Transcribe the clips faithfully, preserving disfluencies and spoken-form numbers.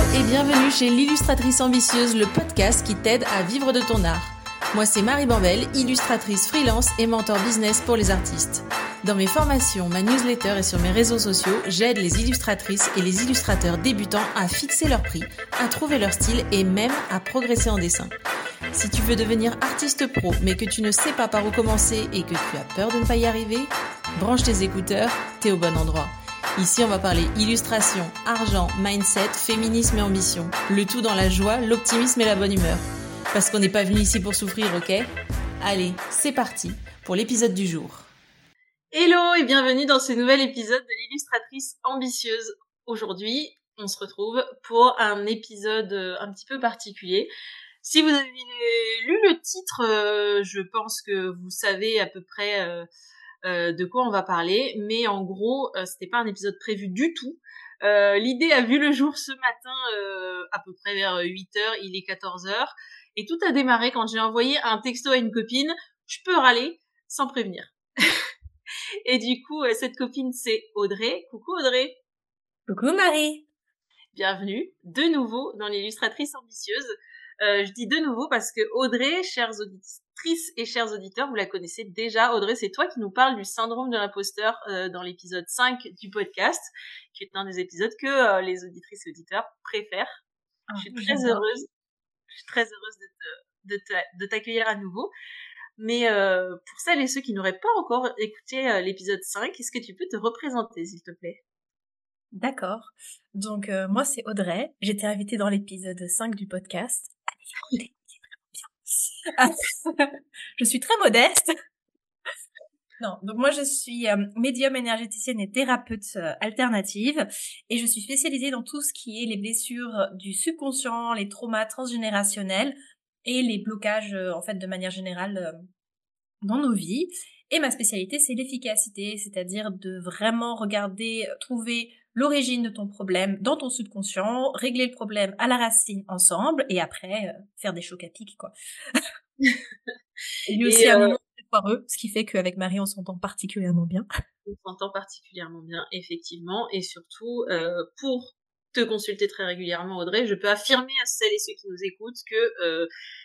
et bienvenue chez l'Illustratrice Ambitieuse, le podcast qui t'aide à vivre de ton art. Moi c'est Marie Bambel, illustratrice freelance et mentor business pour les artistes. Dans mes formations, ma newsletter et sur mes réseaux sociaux, j'aide les illustratrices et les illustrateurs débutants à fixer leur prix, à trouver leur style et même à progresser en dessin. Si tu veux devenir artiste pro mais que tu ne sais pas par où commencer et que tu as peur de ne pas y arriver, branche tes écouteurs, t'es au bon endroit. Ici, on va parler illustration, argent, mindset, féminisme et ambition. Le tout dans la joie, l'optimisme et la bonne humeur. Parce qu'on n'est pas venu ici pour souffrir, ok ? Allez, c'est parti pour l'épisode du jour. Hello et bienvenue dans ce nouvel épisode de l'Illustratrice Ambitieuse. Aujourd'hui, on se retrouve pour un épisode un petit peu particulier. Si vous avez lu le titre, euh, je pense que vous savez à peu près... Euh, Euh, de quoi on va parler, mais en gros euh, c'était pas un épisode prévu du tout. Euh, l'idée a vu le jour ce matin euh, à peu près vers huit heures, il est quatorze heures, et tout a démarré quand j'ai envoyé un texto à une copine, je peux râler sans prévenir. Et du coup euh, cette copine c'est Audrey. Coucou Audrey. Coucou Marie. Bienvenue de nouveau dans l'Illustratrice Ambitieuse. Euh, je dis de nouveau parce que Audrey, chères auditrices et chers auditeurs, vous la connaissez déjà. Audrey, c'est toi qui nous parles du syndrome de l'imposteur euh, dans l'épisode cinq du podcast, qui est un des épisodes que euh, les auditrices et auditeurs préfèrent. Ah, je suis très j'adore. heureuse, je suis très heureuse de, te, de, te, de t'accueillir à nouveau. Mais euh, pour celles et ceux qui n'auraient pas encore écouté euh, l'épisode cinq, est-ce que tu peux te représenter, s'il te plaît ? D'accord. Donc, euh, moi, c'est Audrey. J'étais invitée dans l'épisode cinq du podcast. Allez, écoutez, c'est vraiment bien. Je suis très modeste. Non, donc moi, je suis euh, médium énergéticienne et thérapeute euh, alternative. Et je suis spécialisée dans tout ce qui est les blessures du subconscient, les traumas transgénérationnels et les blocages, euh, en fait, de manière générale, euh, dans nos vies. Et ma spécialité, c'est l'efficacité, c'est-à-dire de vraiment regarder, trouver l'origine de ton problème dans ton subconscient, régler le problème à la racine ensemble, et après, euh, faire des chocs à pic, quoi. Et aussi et un euh... humour très foireux, ce qui fait qu'avec Marie, on s'entend particulièrement bien. On s'entend particulièrement bien, effectivement, et surtout, euh, pour te consulter très régulièrement, Audrey, je peux affirmer à celles et ceux qui nous écoutent que euh,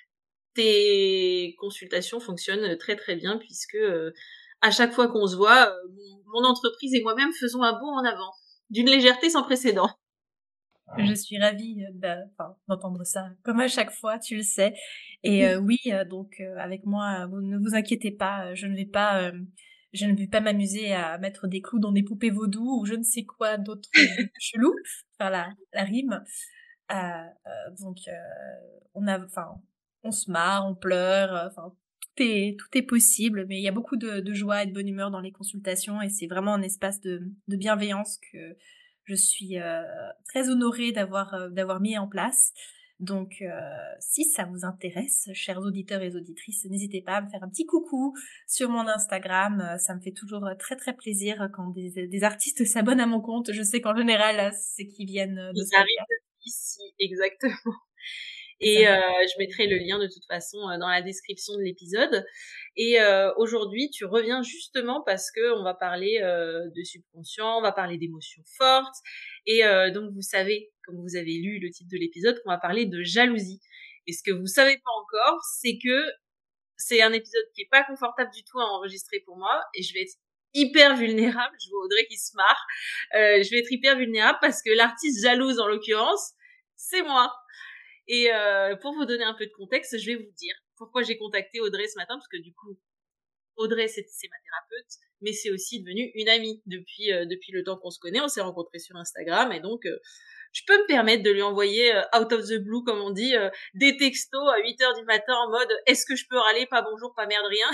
tes consultations fonctionnent très très bien, puisque euh, à chaque fois qu'on se voit, euh, mon, mon entreprise et moi-même faisons un bond en avant, d'une légèreté sans précédent. Je suis ravie d'entendre ça, comme à chaque fois, tu le sais. Et euh, oui, euh, donc euh, avec moi, vous ne vous inquiétez pas, je ne vais pas, euh, je ne vais pas m'amuser à mettre des clous dans des poupées vaudou ou je ne sais quoi d'autre chelou. Enfin la, la rime. Euh, euh, donc euh, on a, enfin, on se marre, on pleure, enfin tout est tout est possible. Mais il y a beaucoup de, de joie et de bonne humeur dans les consultations et c'est vraiment un espace de, de bienveillance que je suis euh, très honorée d'avoir euh, d'avoir mis en place. Donc, euh, si ça vous intéresse, chers auditeurs et auditrices, n'hésitez pas à me faire un petit coucou sur mon Instagram. Ça me fait toujours très très plaisir quand des, des artistes s'abonnent à mon compte. Je sais qu'en général, c'est qu'ils viennent de ce podcast. Ici, exactement. Et euh, je mettrai le lien de toute façon dans la description de l'épisode. Et euh, aujourd'hui, tu reviens justement parce que on va parler euh, de subconscient, on va parler d'émotions fortes. Et euh, donc, vous savez, comme vous avez lu le titre de l'épisode, qu'on va parler de jalousie. Et ce que vous savez pas encore, c'est que c'est un épisode qui est pas confortable du tout à enregistrer pour moi. Et je vais être hyper vulnérable. Je vois Audrey qui se marre. Euh, je vais être hyper vulnérable parce que l'artiste jalouse, en l'occurrence, c'est moi. Et euh, pour vous donner un peu de contexte, je vais vous dire pourquoi j'ai contacté Audrey ce matin, parce que du coup, Audrey, c'est, c'est ma thérapeute, mais c'est aussi devenu une amie depuis, euh, depuis le temps qu'on se connaît. On s'est rencontrés sur Instagram, et donc euh, je peux me permettre de lui envoyer euh, out of the blue, comme on dit, euh, des textos à huit heures du matin en mode « Est-ce que je peux râler ? Pas bonjour, pas merde, rien ?»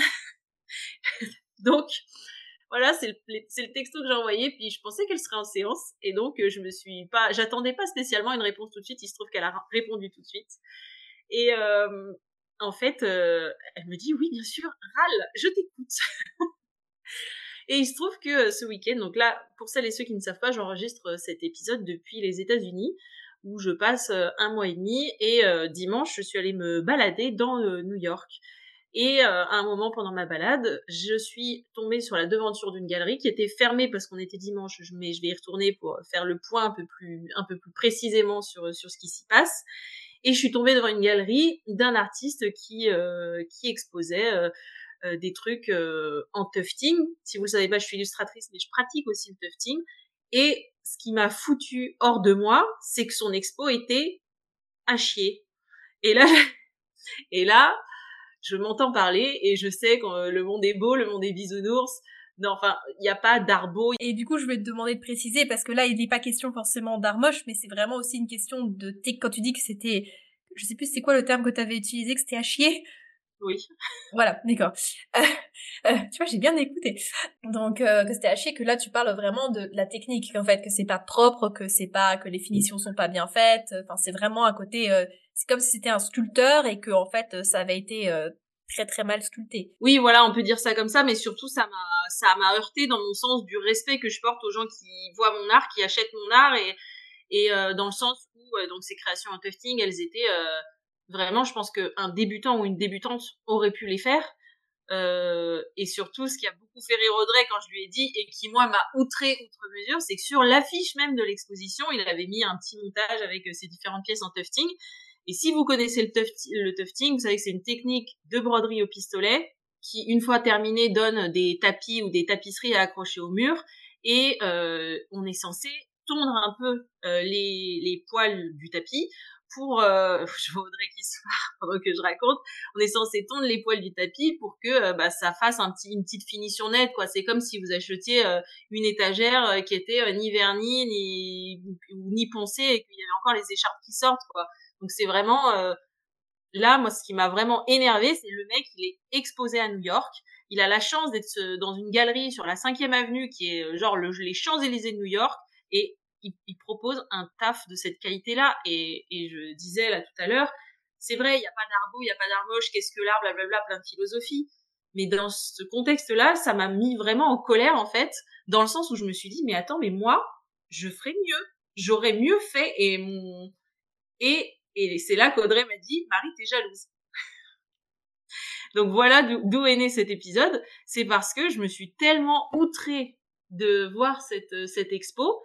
Donc, voilà, c'est le, c'est le texto que j'ai envoyé, puis je pensais qu'elle serait en séance, et donc euh, je me suis pas, j'attendais pas spécialement une réponse tout de suite, il se trouve qu'elle a répondu tout de suite. Et euh, en fait, euh, elle me dit « Oui, bien sûr, râle, je t'écoute !» Et il se trouve que ce week-end, donc là, pour celles et ceux qui ne savent pas, j'enregistre cet épisode depuis les États-Unis, où je passe un mois et demi, et euh, dimanche, je suis allée me balader dans euh, New York. Et euh, à un moment pendant ma balade, je suis tombée sur la devanture d'une galerie qui était fermée parce qu'on était dimanche, mais je vais y retourner pour faire le point un peu plus, un peu plus précisément sur, sur ce qui s'y passe. Et je suis tombée devant une galerie d'un artiste qui, euh, qui exposait euh, euh, des trucs euh, en tufting. Si vous le savez pas, je suis illustratrice, mais je pratique aussi le tufting. Et ce qui m'a foutu hors de moi, c'est que son expo était à chier. Et là, et là, je m'entends parler et je sais que euh, le monde est beau, le monde est bisounours. Non, enfin, il n'y a pas d'art beau. Et du coup, je vais te demander de préciser, parce que là, il n'est pas question forcément d'art moche, mais c'est vraiment aussi une question de... Quand tu dis que c'était... Je sais plus c'est quoi le terme que tu avais utilisé, que c'était à chier. Oui. Voilà, d'accord. Euh, euh, tu vois, j'ai bien écouté. Donc, euh, que c'était à chier, que là, tu parles vraiment de la technique, en fait, que c'est pas propre, que c'est pas... que les finitions sont pas bien faites. Enfin, c'est vraiment à côté... Euh, c'est comme si c'était un sculpteur et que, en fait, ça avait été... Euh, très très mal sculpté. Oui, voilà, on peut dire ça comme ça, mais surtout ça m'a ça m'a heurté dans mon sens du respect que je porte aux gens qui voient mon art, qui achètent mon art, et et euh, dans le sens où euh, donc ces créations en tufting, elles étaient euh, vraiment, je pense que un débutant ou une débutante aurait pu les faire. Euh, et surtout, ce qui a beaucoup fait rire Audrey quand je lui ai dit, et qui moi m'a outré outre mesure, c'est que sur l'affiche même de l'exposition, il avait mis un petit montage avec euh, ces différentes pièces en tufting. Et si vous connaissez le, tuft- le tufting, vous savez que c'est une technique de broderie au pistolet qui, une fois terminée, donne des tapis ou des tapisseries à accrocher au mur. Et euh, on est censé tondre un peu euh, les, les poils du tapis pour... Euh, je vois Audrey qui se marre pendant que je raconte. On est censé tondre les poils du tapis pour que euh, bah, ça fasse un petit, une petite finition nette, quoi. C'est comme si vous achetiez euh, une étagère euh, qui était euh, ni vernie, ni, ni poncée, et qu'il y avait encore les écharpes qui sortent, quoi. Donc c'est vraiment euh, là, moi, ce qui m'a vraiment énervé, c'est le mec, il est exposé à New York. Il a la chance d'être dans une galerie sur la cinquième avenue, qui est genre le, les Champs-Élysées de New York, et il, il propose un taf de cette qualité-là. Et, et je disais là tout à l'heure, c'est vrai, il n'y a pas d'art beau, il n'y a pas d'art moche, qu'est-ce que l'art, blablabla, plein de philosophie. Mais dans ce contexte-là, ça m'a mis vraiment en colère, en fait, dans le sens où je me suis dit, mais attends, mais moi, je ferais mieux. J'aurais mieux fait, et mon... Et Et c'est là qu'Audrey m'a dit, Marie, t'es jalouse. Donc voilà d'où est né cet épisode. C'est parce que je me suis tellement outrée de voir cette, cette expo,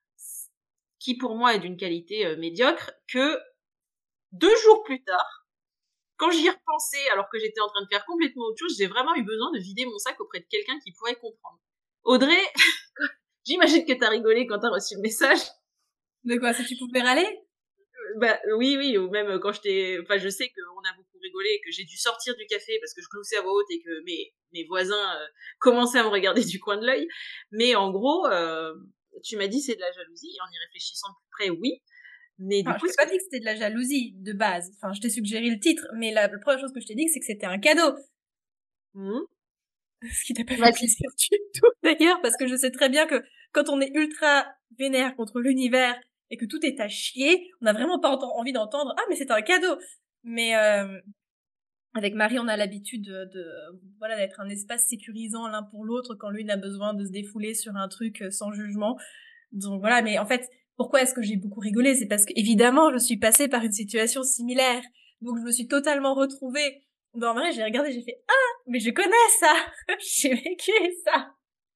qui pour moi est d'une qualité euh, médiocre, que deux jours plus tard, quand j'y repensais, alors que j'étais en train de faire complètement autre chose, j'ai vraiment eu besoin de vider mon sac auprès de quelqu'un qui pourrait comprendre. Audrey, j'imagine que t'as rigolé quand t'as reçu le message. De quoi, si tu pouvais râler? Bah oui, oui, ou même quand je t'ai... Enfin, je sais qu'on a beaucoup rigolé et que j'ai dû sortir du café parce que je gloussais à voix haute et que mes, mes voisins euh, commençaient à me regarder du coin de l'œil. Mais en gros, euh, tu m'as dit c'est de la jalousie, et en y réfléchissant de plus près, oui. Mais du enfin, coup... je t'ai pas dit que c'était de la jalousie, de base. Enfin, je t'ai suggéré le titre, mais la, la première chose que je t'ai dit, c'est que c'était un cadeau. Mmh. Ce qui t'a pas fait Vas-y. plaisir du tout, d'ailleurs, parce que je sais très bien que quand on est ultra vénère contre l'univers et que tout est à chier, on n'a vraiment pas envie d'entendre « Ah, mais c'est un cadeau !» Mais euh, avec Marie, on a l'habitude de, de voilà d'être un espace sécurisant l'un pour l'autre quand l'une a besoin de se défouler sur un truc sans jugement. Donc voilà, mais en fait, pourquoi est-ce que j'ai beaucoup rigolé? C'est parce que, évidemment, je suis passée par une situation similaire. Donc je me suis totalement retrouvée dans vrai, j'ai regardé, j'ai fait « Ah, mais je connais ça! J'ai vécu ça! »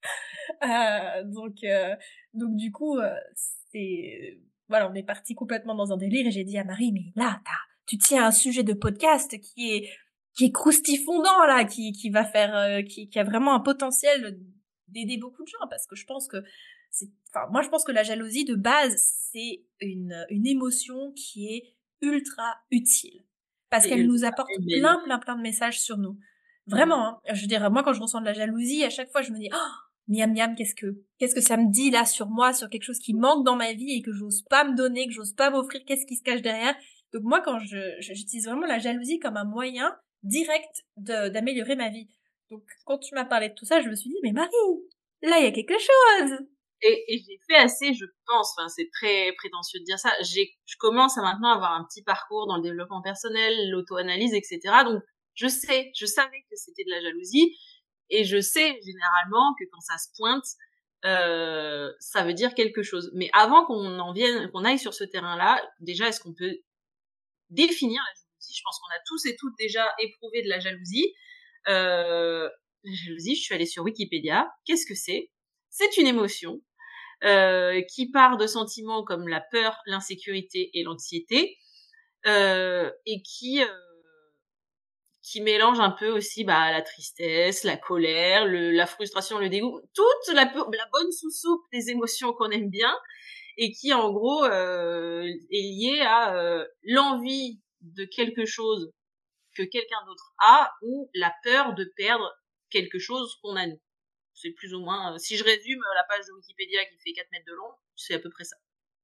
euh, Donc, euh, donc du coup, euh, c'est... Voilà, on est parti complètement dans un délire et j'ai dit à Marie « Mais là, t'as, tu tiens un sujet de podcast qui est qui est croustifondant, là, qui, qui va faire... Euh, qui, qui a vraiment un potentiel d'aider beaucoup de gens, parce que je pense que c'est... Enfin, moi, je pense que la jalousie, de base, c'est une, une émotion qui est ultra utile. Parce qu'elle nous apporte plein, plein, plein de messages sur nous. Vraiment, hein. Je veux dire, moi, quand je ressens de la jalousie, à chaque fois, je me dis, oh, miam, miam, qu'est-ce que, qu'est-ce que ça me dit, là, sur moi, sur quelque chose qui manque dans ma vie et que j'ose pas me donner, que j'ose pas m'offrir, qu'est-ce qui se cache derrière. Donc, moi, quand je, j'utilise vraiment la jalousie comme un moyen direct de, d'améliorer ma vie. Donc, quand tu m'as parlé de tout ça, je me suis dit, mais Marie, là, il y a quelque chose. Et, et j'ai fait assez, je pense, enfin c'est très prétentieux de dire ça, j'ai, je commence à maintenant avoir un petit parcours dans le développement personnel, l'auto-analyse, et cetera. Donc je sais, je savais que c'était de la jalousie, et je sais généralement que quand ça se pointe, euh, ça veut dire quelque chose. Mais avant qu'on en vienne, qu'on aille sur ce terrain-là, déjà, est-ce qu'on peut définir la jalousie. Je pense qu'on a tous et toutes déjà éprouvé de la jalousie. Euh, la jalousie, je suis allée sur Wikipédia. Qu'est-ce que c'est? C'est une émotion euh, qui part de sentiments comme la peur, l'insécurité et l'anxiété, euh, et qui euh, qui mélange un peu aussi bah, la tristesse, la colère, le, la frustration, le dégoût, toute la, la bonne sous-soupe des émotions qu'on aime bien, et qui en gros euh, est liée à euh, l'envie de quelque chose que quelqu'un d'autre a, ou la peur de perdre quelque chose qu'on a nous. C'est plus ou moins, euh, si je résume la page de Wikipédia qui fait quatre mètres de long, c'est à peu près ça.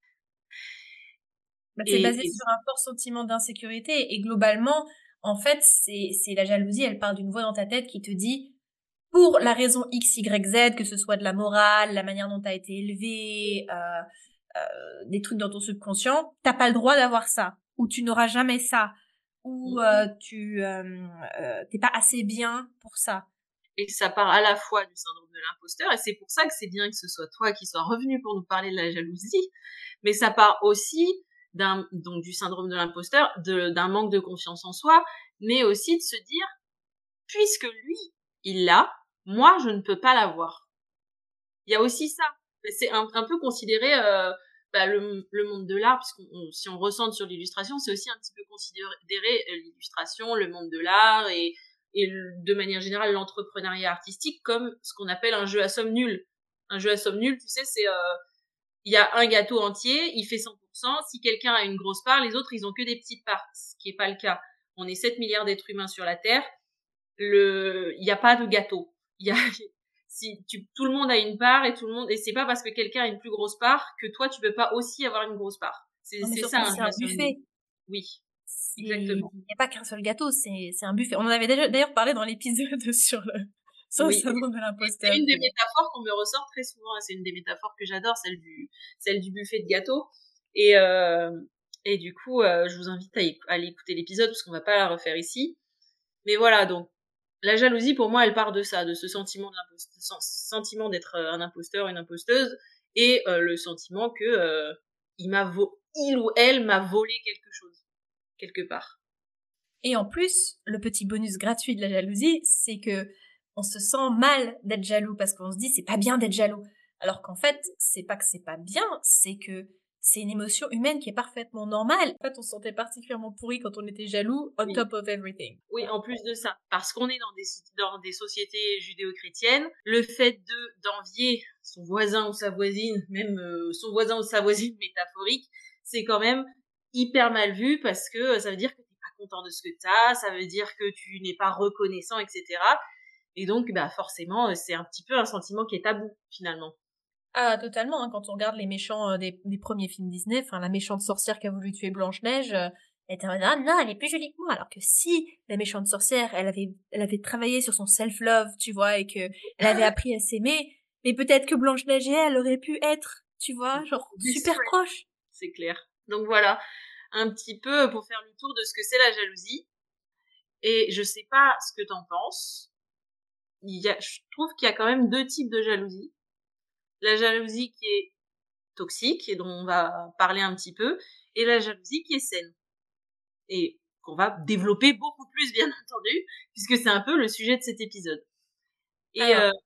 Bah, c'est basé sur un fort sentiment d'insécurité et globalement, en fait, c'est, c'est la jalousie, elle part d'une voix dans ta tête qui te dit, pour la raison X, Y, Z, que ce soit de la morale, la manière dont tu as été élevé, euh, euh, des trucs dans ton subconscient, t'as pas le droit d'avoir ça, ou tu n'auras jamais ça, ou euh, tu euh, euh, t'es pas assez bien pour ça. Et ça part à la fois du syndrome de l'imposteur, et c'est pour ça que c'est bien que ce soit toi qui sois revenu pour nous parler de la jalousie, mais ça part aussi d'un, donc du syndrome de l'imposteur, de, d'un manque de confiance en soi, mais aussi de se dire, puisque lui, il l'a, moi, je ne peux pas l'avoir. Il y a aussi ça. C'est un, un peu considéré euh, bah, le, le monde de l'art, puisqu'on si on ressent sur l'illustration, c'est aussi un petit peu considéré euh, l'illustration, le monde de l'art et, et de manière générale l'entrepreneuriat artistique comme ce qu'on appelle un jeu à somme nulle. Un jeu à somme nulle, tu sais, c'est euh, il y a un gâteau entier, il fait cent pour cent. Si quelqu'un a une grosse part, les autres, ils ont que des petites parts, ce qui est pas le cas. On est sept milliards d'êtres humains sur la Terre. Le, il n'y a pas de gâteau. Il y a, si tu, tout le monde a une part et tout le monde, et c'est pas parce que quelqu'un a une plus grosse part que toi, tu peux pas aussi avoir une grosse part. C'est, non, mais c'est surtout, ça, un c'est un buffet. Oui. Exactement. Il n'y a pas qu'un seul gâteau, c'est, c'est un buffet. On en avait déjà, d'ailleurs parlé dans l'épisode sur le, sur oui. le syndrome de l'imposteur. C'est une des métaphores qu'on me ressort très souvent, c'est une des métaphores que j'adore, celle du, celle du buffet de gâteau. Et, euh, et du coup, euh, je vous invite à, y, à aller écouter l'épisode parce qu'on va pas la refaire ici. Mais voilà, donc, la jalousie, pour moi, elle part de ça, de ce sentiment, de sentiment d'être un imposteur, une imposteuse, et euh, le sentiment que euh, il m'a vo- il ou elle m'a volé quelque chose, quelque part. Et en plus, le petit bonus gratuit de la jalousie, c'est que on se sent mal d'être jaloux parce qu'on se dit c'est pas bien d'être jaloux. Alors qu'en fait, c'est pas que c'est pas bien, c'est que c'est une émotion humaine qui est parfaitement normale. En fait, on se sentait particulièrement pourri quand on était jaloux, on oui. top of everything. Oui, en plus de ça, parce qu'on est dans des, dans des sociétés judéo-chrétiennes, le fait de d'envier son voisin ou sa voisine, même euh, son voisin ou sa voisine métaphorique, c'est quand même hyper mal vu parce que ça veut dire que t'es pas content de ce que t'as, ça veut dire que tu n'es pas reconnaissant, et cetera. Et donc, bah forcément, c'est un petit peu un sentiment qui est tabou finalement. Ah, totalement, hein, quand on regarde les méchants euh, des, des premiers films Disney, enfin la méchante sorcière qui a voulu tuer Blanche-Neige, euh, elle était en mode, ah non, elle est plus jolie que moi, alors que si la méchante sorcière, elle avait, elle avait travaillé sur son self-love, tu vois, et que elle avait appris à s'aimer, mais peut-être que Blanche-Neige et elle auraient pu être, tu vois, genre super proches. C'est clair. Donc voilà, un petit peu pour faire le tour de ce que c'est la jalousie. Et je sais pas ce que t'en penses. Il y a, je trouve qu'il y a quand même deux types de jalousie. La jalousie qui est toxique et dont on va parler un petit peu, et la jalousie qui est saine. Et qu'on va développer beaucoup plus, bien entendu, puisque c'est un peu le sujet de cet épisode. Et, Alors, euh,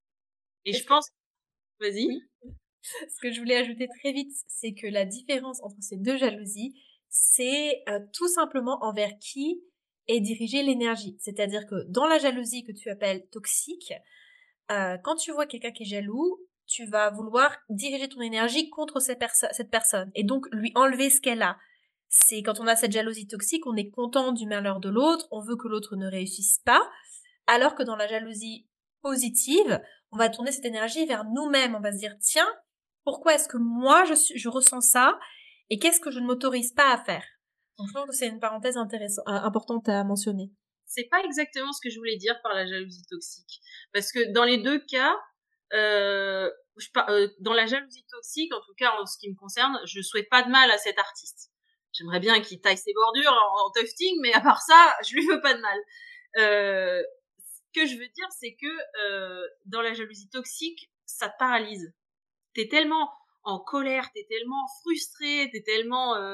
et je pense... Que... Vas-y. Oui. Ce que je voulais ajouter très vite, c'est que la différence entre ces deux jalousies, c'est euh, tout simplement envers qui est dirigée l'énergie. C'est-à-dire que dans la jalousie que tu appelles toxique, euh, quand tu vois quelqu'un qui est jaloux, tu vas vouloir diriger ton énergie contre cette, perso- cette personne et donc lui enlever ce qu'elle a. C'est quand on a cette jalousie toxique, on est content du malheur de l'autre, on veut que l'autre ne réussisse pas, alors que dans la jalousie positive, on va tourner cette énergie vers nous-mêmes. On va se dire, tiens, pourquoi est-ce que moi je, suis, je ressens ça et qu'est-ce que je ne m'autorise pas à faire? Donc je pense que c'est une parenthèse intéressante, euh, importante à mentionner. C'est pas exactement ce que je voulais dire par la jalousie toxique, parce que dans les deux cas, euh, je, euh, dans la jalousie toxique, en tout cas en ce qui me concerne, je souhaite pas de mal à cet artiste. J'aimerais bien qu'il taille ses bordures en, en tufting, mais à part ça, je lui veux pas de mal. Euh, ce que je veux dire, c'est que euh, dans la jalousie toxique, ça te paralyse. T'es tellement en colère, t'es tellement frustré, t'es tellement euh,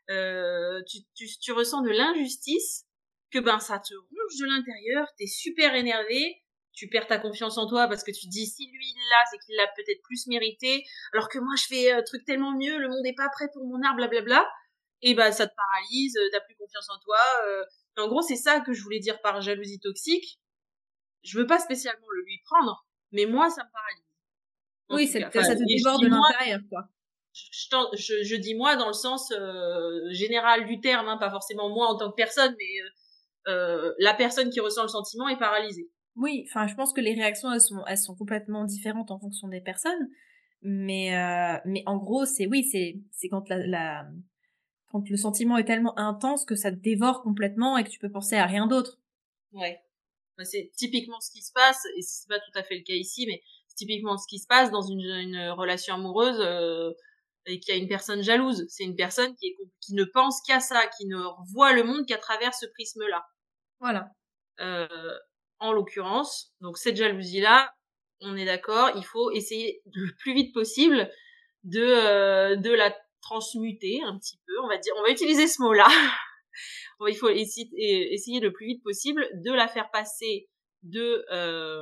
euh, tu, tu, tu ressens de l'injustice, que ben ça te ronge de l'intérieur, t'es super énervé, tu perds ta confiance en toi parce que tu te dis si lui il l'a, c'est qu'il l'a peut-être plus mérité, alors que moi je fais un truc tellement mieux, le monde est pas prêt pour mon art, blablabla. Et ben ça te paralyse, t'as plus confiance en toi. Euh... En gros, c'est ça que je voulais dire par jalousie toxique. Je veux pas spécialement le lui prendre, mais moi ça me paralyse. En Oui, tout ça cas, te, enfin, ça te et je dévore dis de moi, l'intérieur, quoi. je, je, je dis moi dans le sens euh, général du terme, hein, pas forcément moi en tant que personne, mais euh, euh, la personne qui ressent le sentiment est paralysée. Oui, enfin, je pense que les réactions, elles sont, elles sont complètement différentes en fonction des personnes. Mais, euh, mais en gros, c'est oui, c'est, c'est quand la, la, quand le sentiment est tellement intense que ça te dévore complètement et que tu peux penser à rien d'autre. Ouais. C'est typiquement ce qui se passe, et c'est pas tout à fait le cas ici, mais c'est typiquement ce qui se passe dans une, une relation amoureuse euh, et qu'il y a une personne jalouse. C'est une personne qui, est, qui ne pense qu'à ça, qui ne voit le monde qu'à travers ce prisme-là. Voilà. Euh, en l'occurrence, donc cette jalousie-là, on est d'accord, il faut essayer le plus vite possible de euh, de la transmuter un petit peu, on va dire, on va utiliser ce mot-là. Il faut essayer, essayer le plus vite possible de la faire passer de euh,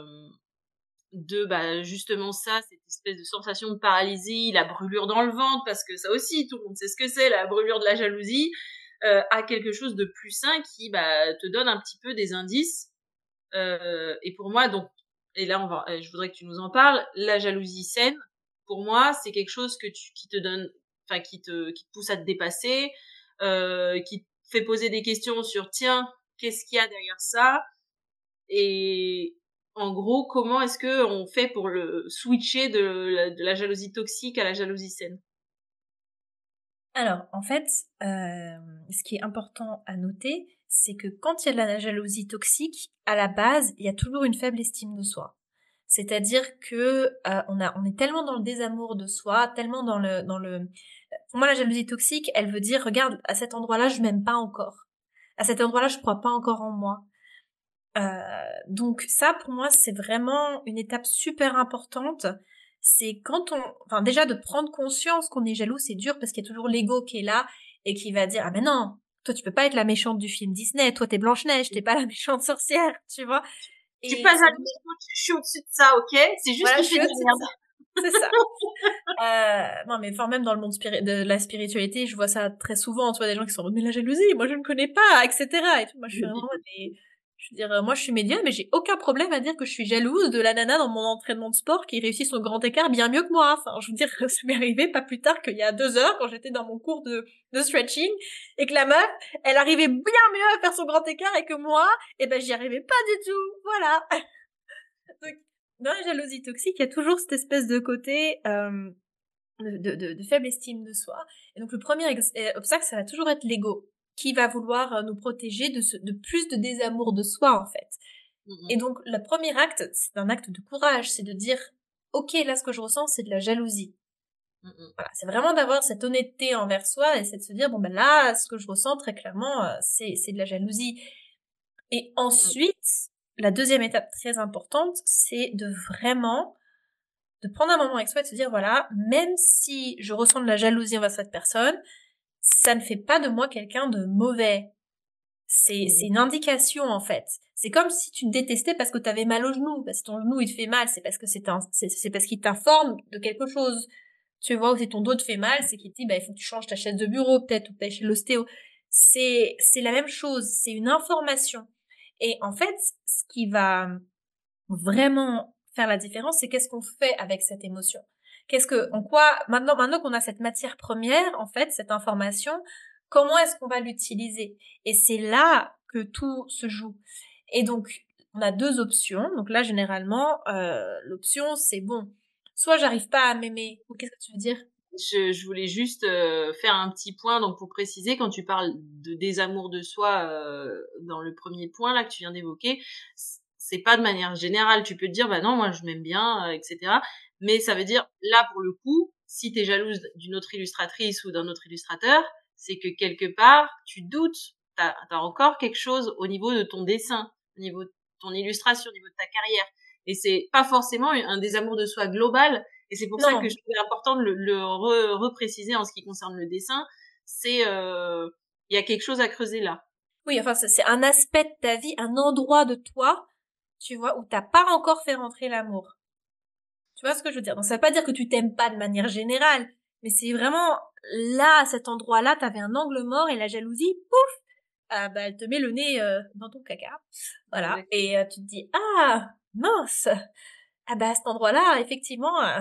de bah justement ça, cette espèce de sensation de paralysie, la brûlure dans le ventre, parce que ça aussi tout le monde sait ce que c'est, la brûlure de la jalousie, euh, à quelque chose de plus sain qui bah te donne un petit peu des indices. Euh, et pour moi donc, et là on va, je voudrais que tu nous en parles, la jalousie saine, pour moi c'est quelque chose que tu, qui te donne, enfin qui te qui te pousse à te dépasser, euh, qui te fait poser des questions sur tiens qu'est-ce qu'il y a derrière ça, et en gros comment est-ce que on fait pour le switcher de la, de la jalousie toxique à la jalousie saine. Alors, en fait, euh, ce qui est important à noter, c'est que quand il y a de la jalousie toxique, à la base, il y a toujours une faible estime de soi. C'est-à-dire que euh, on a, on est tellement dans le désamour de soi, tellement dans le, dans le. Pour moi, la jalousie toxique, elle veut dire, regarde, à cet endroit-là, je m'aime pas encore. À cet endroit-là, je crois pas encore en moi. Euh, donc ça, pour moi, c'est vraiment une étape super importante. C'est quand on, enfin déjà de prendre conscience qu'on est jaloux, c'est dur parce qu'il y a toujours l'ego qui est là et qui va dire ah mais non, toi tu peux pas être la méchante du film Disney, toi t'es Blanche-Neige, t'es pas la méchante sorcière, tu vois. Je suis Et pas ça jalouse, demande- je suis au-dessus de ça, ok, c'est juste voilà, qu'il je fait suis de au-dessus de la ça. merde. C'est ça. Euh, non mais enfin même dans le monde spiri- de la spiritualité, je vois ça très souvent, tu vois des gens qui sont en mode mais la jalousie, moi je ne connais pas, et cetera. Et tout. Moi je suis vraiment en mode, mais je veux dire, euh, moi je suis médium, mais j'ai aucun problème à dire que je suis jalouse de la nana dans mon entraînement de sport qui réussit son grand écart bien mieux que moi. Enfin, je veux dire, ça m'est arrivé pas plus tard qu'il y a deux heures quand j'étais dans mon cours de, de stretching et que la meuf, elle arrivait bien mieux à faire son grand écart et que moi, eh ben j'y arrivais pas du tout. Voilà. Donc, dans la jalousie toxique, il y a toujours cette espèce de côté euh, de, de, de faible estime de soi. Et donc le premier ex- euh, obstacle, ça va toujours être l'ego, qui va vouloir euh, nous protéger de, ce, de plus de désamour de soi, en fait. Et donc le premier acte, c'est un acte de courage, c'est de dire, ok, là ce que je ressens, c'est de la jalousie. Voilà, c'est vraiment d'avoir cette honnêteté envers soi et c'est de se dire, bon ben là, ce que je ressens très clairement, euh, c'est, c'est de la jalousie. Et ensuite, la deuxième étape très importante, c'est de vraiment de prendre un moment avec soi et de se dire, voilà, même si je ressens de la jalousie envers cette personne, ça ne fait pas de moi quelqu'un de mauvais. C'est, c'est une indication, en fait. C'est comme si tu te détestais parce que t'avais mal au genou. Parce que ton genou, il te fait mal. C'est parce que c'est un, c'est, c'est parce qu'il t'informe de quelque chose. Tu vois, ou si ton dos te fait mal, c'est qu'il te dit, bah, il faut que tu changes ta chaise de bureau, peut-être, ou que t'ailles chez l'ostéo. C'est, c'est la même chose. C'est une information. Et en fait, ce qui va vraiment faire la différence, c'est qu'est-ce qu'on fait avec cette émotion. Qu'est-ce que, en quoi, maintenant, maintenant qu'on a cette matière première, en fait, cette information, comment est-ce qu'on va l'utiliser? Et c'est là que tout se joue. Et donc, on a deux options. Donc là, généralement, euh, l'option, c'est bon. Soit j'arrive pas à m'aimer. Ou qu'est-ce que tu veux dire? Je, je voulais juste euh, faire un petit point, donc pour préciser, quand tu parles de désamour de soi euh, dans le premier point là que tu viens d'évoquer, c'est pas de manière générale. Tu peux te dire, bah non, moi je m'aime bien, euh, et cetera. Mais ça veut dire, là pour le coup, si t'es jalouse d'une autre illustratrice ou d'un autre illustrateur, c'est que quelque part, tu doutes, t'as as encore quelque chose au niveau de ton dessin, au niveau de ton illustration, au niveau de ta carrière. Et c'est pas forcément un désamour de soi global. Et c'est pour ça que Non. je trouvais important de le, le re, repréciser en ce qui concerne le dessin. c'est, heu, il y a quelque chose à creuser là. Oui, enfin, c'est c'est un aspect de ta vie, un endroit de toi, tu vois, où t'as pas encore fait rentrer l'amour. Tu vois ce que je veux dire? Donc ça veut pas dire que tu t'aimes pas de manière générale, mais c'est vraiment là, à cet endroit-là, t'avais un angle mort et la jalousie, pouf, ah bah elle te met le nez euh, dans ton caca, voilà. Exactement. Et euh, tu te dis ah mince, ah bah à cet endroit-là, effectivement, euh,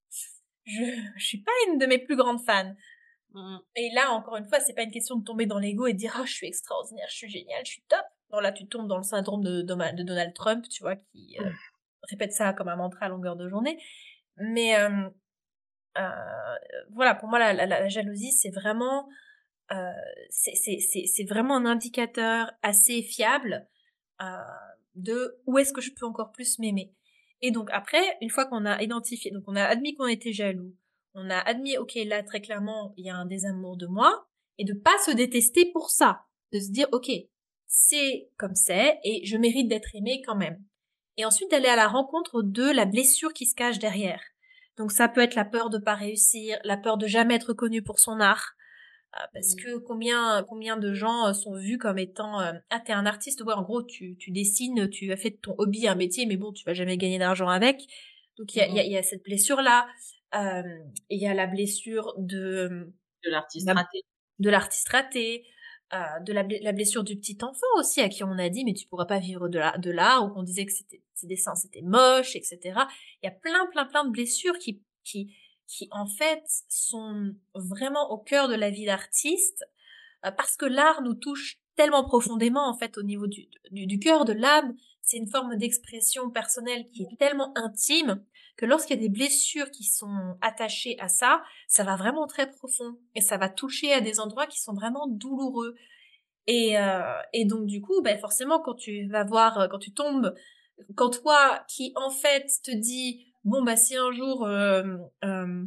je je suis pas une de mes plus grandes fans. Mmh mh. Et là, encore une fois, c'est pas une question de tomber dans l'ego et de dire oh je suis extraordinaire, je suis géniale, je suis top. Non là, tu tombes dans le syndrome de, de, de Donald Trump, tu vois, qui euh, répète ça comme un mantra à longueur de journée. Mais euh, euh, voilà, pour moi, la, la, la jalousie, c'est vraiment, euh, c'est, c'est, c'est, c'est vraiment un indicateur assez fiable euh, de où est-ce que je peux encore plus m'aimer. Et donc après, une fois qu'on a identifié, donc on a admis qu'on était jaloux, on a admis, ok, là très clairement, il y a un désamour de moi, et de pas se détester pour ça, de se dire, ok, c'est comme c'est, et je mérite d'être aimé quand même. Et ensuite d'aller à la rencontre de la blessure qui se cache derrière. Donc ça peut être la peur de pas réussir, la peur de jamais être connu pour son art, euh, parce Mmh. que combien combien de gens euh, sont vus comme étant euh, ah t'es un artiste, ouais en gros tu tu dessines, tu as fait de ton hobby un métier, mais bon tu vas jamais gagner d'argent avec. Donc il y a il y Mmh. a, il y a cette blessure là, euh, il y a la blessure de De l'artiste de, raté. de l'artiste raté, euh, de la, la blessure du petit enfant aussi à qui on a dit mais tu pourras pas vivre de la de l'art, ou qu'on disait que c'était ses dessins c'était moche, et cetera. Il y a plein plein plein de blessures qui qui qui en fait sont vraiment au cœur de la vie d'artiste, euh, parce que l'art nous touche tellement profondément en fait au niveau du, du, du cœur, de l'âme. C'est une forme d'expression personnelle qui est tellement intime que lorsqu'il y a des blessures qui sont attachées à ça, ça va vraiment très profond et ça va toucher à des endroits qui sont vraiment douloureux. Et, euh, et donc du coup, ben forcément, quand tu vas voir, quand tu tombes, quand toi qui en fait te dis bon bah si un jour euh, euh,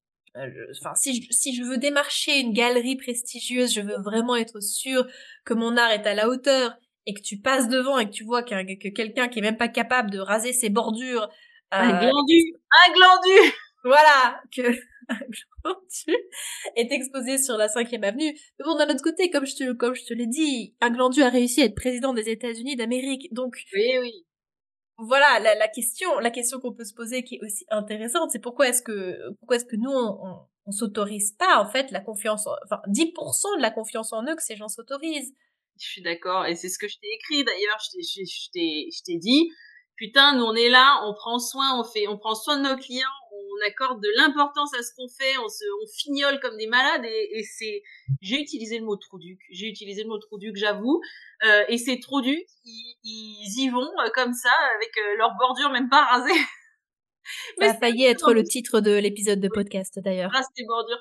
enfin si je, si je veux démarcher une galerie prestigieuse, je veux vraiment être sûre que mon art est à la hauteur, et que tu passes devant et que tu vois qu'un, que quelqu'un qui est même pas capable de raser ses bordures, Un euh, glandu! Un glandu! voilà, que un glandu est exposé sur la cinquième avenue. Mais bon, d'un autre côté, comme je te, comme je te l'ai dit, un glandu a réussi à être président des États-Unis d'Amérique. Donc, Oui, oui. voilà, la, la question, la question qu'on peut se poser qui est aussi intéressante, c'est pourquoi est-ce que, pourquoi est-ce que nous, on, on, on s'autorise pas, en fait, la confiance, en, enfin, dix pour cent de la confiance en eux que ces gens s'autorisent. Je suis d'accord, et c'est ce que je t'ai écrit d'ailleurs. Je t'ai, je, je t'ai, je t'ai dit, putain, nous on est là, on prend soin, on fait, on prend soin de nos clients, on accorde de l'importance à ce qu'on fait, on se, on fignole comme des malades, et, et c'est, j'ai utilisé le mot trouduc, j'ai utilisé le mot trouduc, j'avoue, euh, et ces trouducs, ils, ils y vont euh, comme ça, avec euh, leur bordure même pas rasée. Ça Mais a c'est failli vrai, être non, mais le titre de l'épisode de oui, podcast, d'ailleurs. rase tes bordures.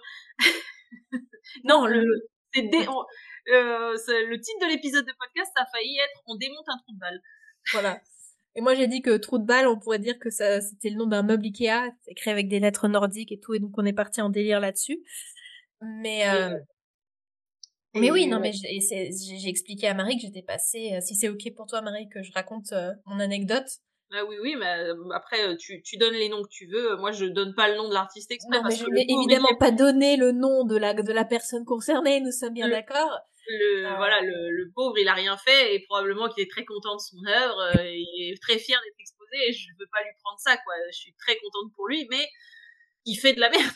Non, Non, le, le, c'est dé, on, euh, c'est, le titre de l'épisode de podcast, ça a failli être on démonte un trou de balle. voilà. Et moi, j'ai dit que trou de balle, on pourrait dire que ça, c'était le nom d'un meuble Ikea, c'est écrit avec des lettres nordiques et tout, et donc on est parti en délire là-dessus. Mais, Et, euh, mais oui, et non, ouais. mais j'ai, c'est- j'ai j'ai expliqué à Marie que j'étais passée, euh, si c'est ok pour toi, Marie, que je raconte euh, mon anecdote. Ah oui, oui, mais euh, après, euh, tu, tu donnes les noms que tu veux. Moi, je donne pas le nom de l'artiste exprès Non, mais parce je que ne le vais pauvre, il évidemment est, pas donner le nom de la, de la personne concernée, nous sommes bien le, d'accord. le, Euh, voilà, le, le pauvre, il a rien fait, et probablement qu'il est très content de son œuvre, euh, il est très fier d'être exposé, et je veux pas lui prendre ça, quoi. Je suis très contente pour lui, mais il fait de la merde.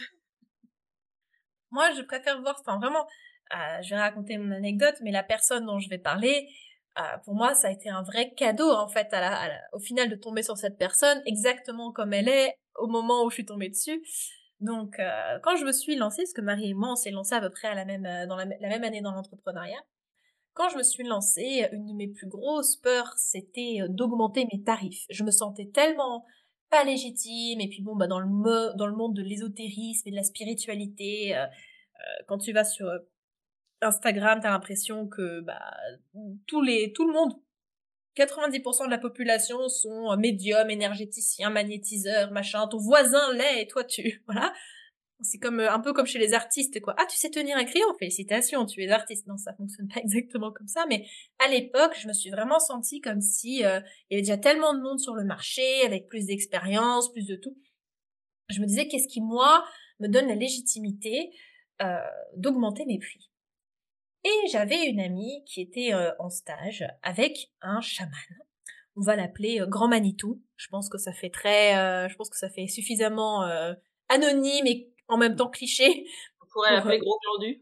Moi, je préfère voir, enfin vraiment, euh, je vais raconter mon anecdote, mais la personne dont je vais parler, euh, pour moi, ça a été un vrai cadeau, en fait, à la, à la- au final, de tomber sur cette personne exactement comme elle est au moment où je suis tombée dessus. Donc, euh, quand je me suis lancée, parce que Marie et moi, on s'est lancés à peu près à la même, euh, dans la, la même année dans l'entrepreneuriat. Quand je me suis lancée, une de mes plus grosses peurs, c'était euh, d'augmenter mes tarifs. Je me sentais tellement pas légitime, et puis bon, bah, dans le, mo- dans le monde de l'ésotérisme et de la spiritualité, euh, quand tu vas sur euh, Instagram, t'as l'impression que bah, tous les, tout le monde, quatre-vingt-dix pour cent de la population sont euh, médiums, énergéticiens, magnétiseurs, machin. Ton voisin l'est et toi tu, voilà. C'est comme euh, un peu comme chez les artistes, quoi. Ah, tu sais tenir un crayon, félicitations, tu es artiste. Non, ça fonctionne pas exactement comme ça, mais à l'époque, je me suis vraiment sentie comme si euh, il y avait déjà tellement de monde sur le marché, avec plus d'expérience, plus de tout. Je me disais, qu'est-ce qui, moi, me donne la légitimité euh, d'augmenter mes prix. Et j'avais une amie qui était euh, en stage avec un chaman. On va l'appeler euh, Grand Manitou. Je pense que ça fait très, euh, je pense que ça fait suffisamment euh, anonyme et en même temps cliché On pourrait pour. Euh... l'appeler Gros Glandu.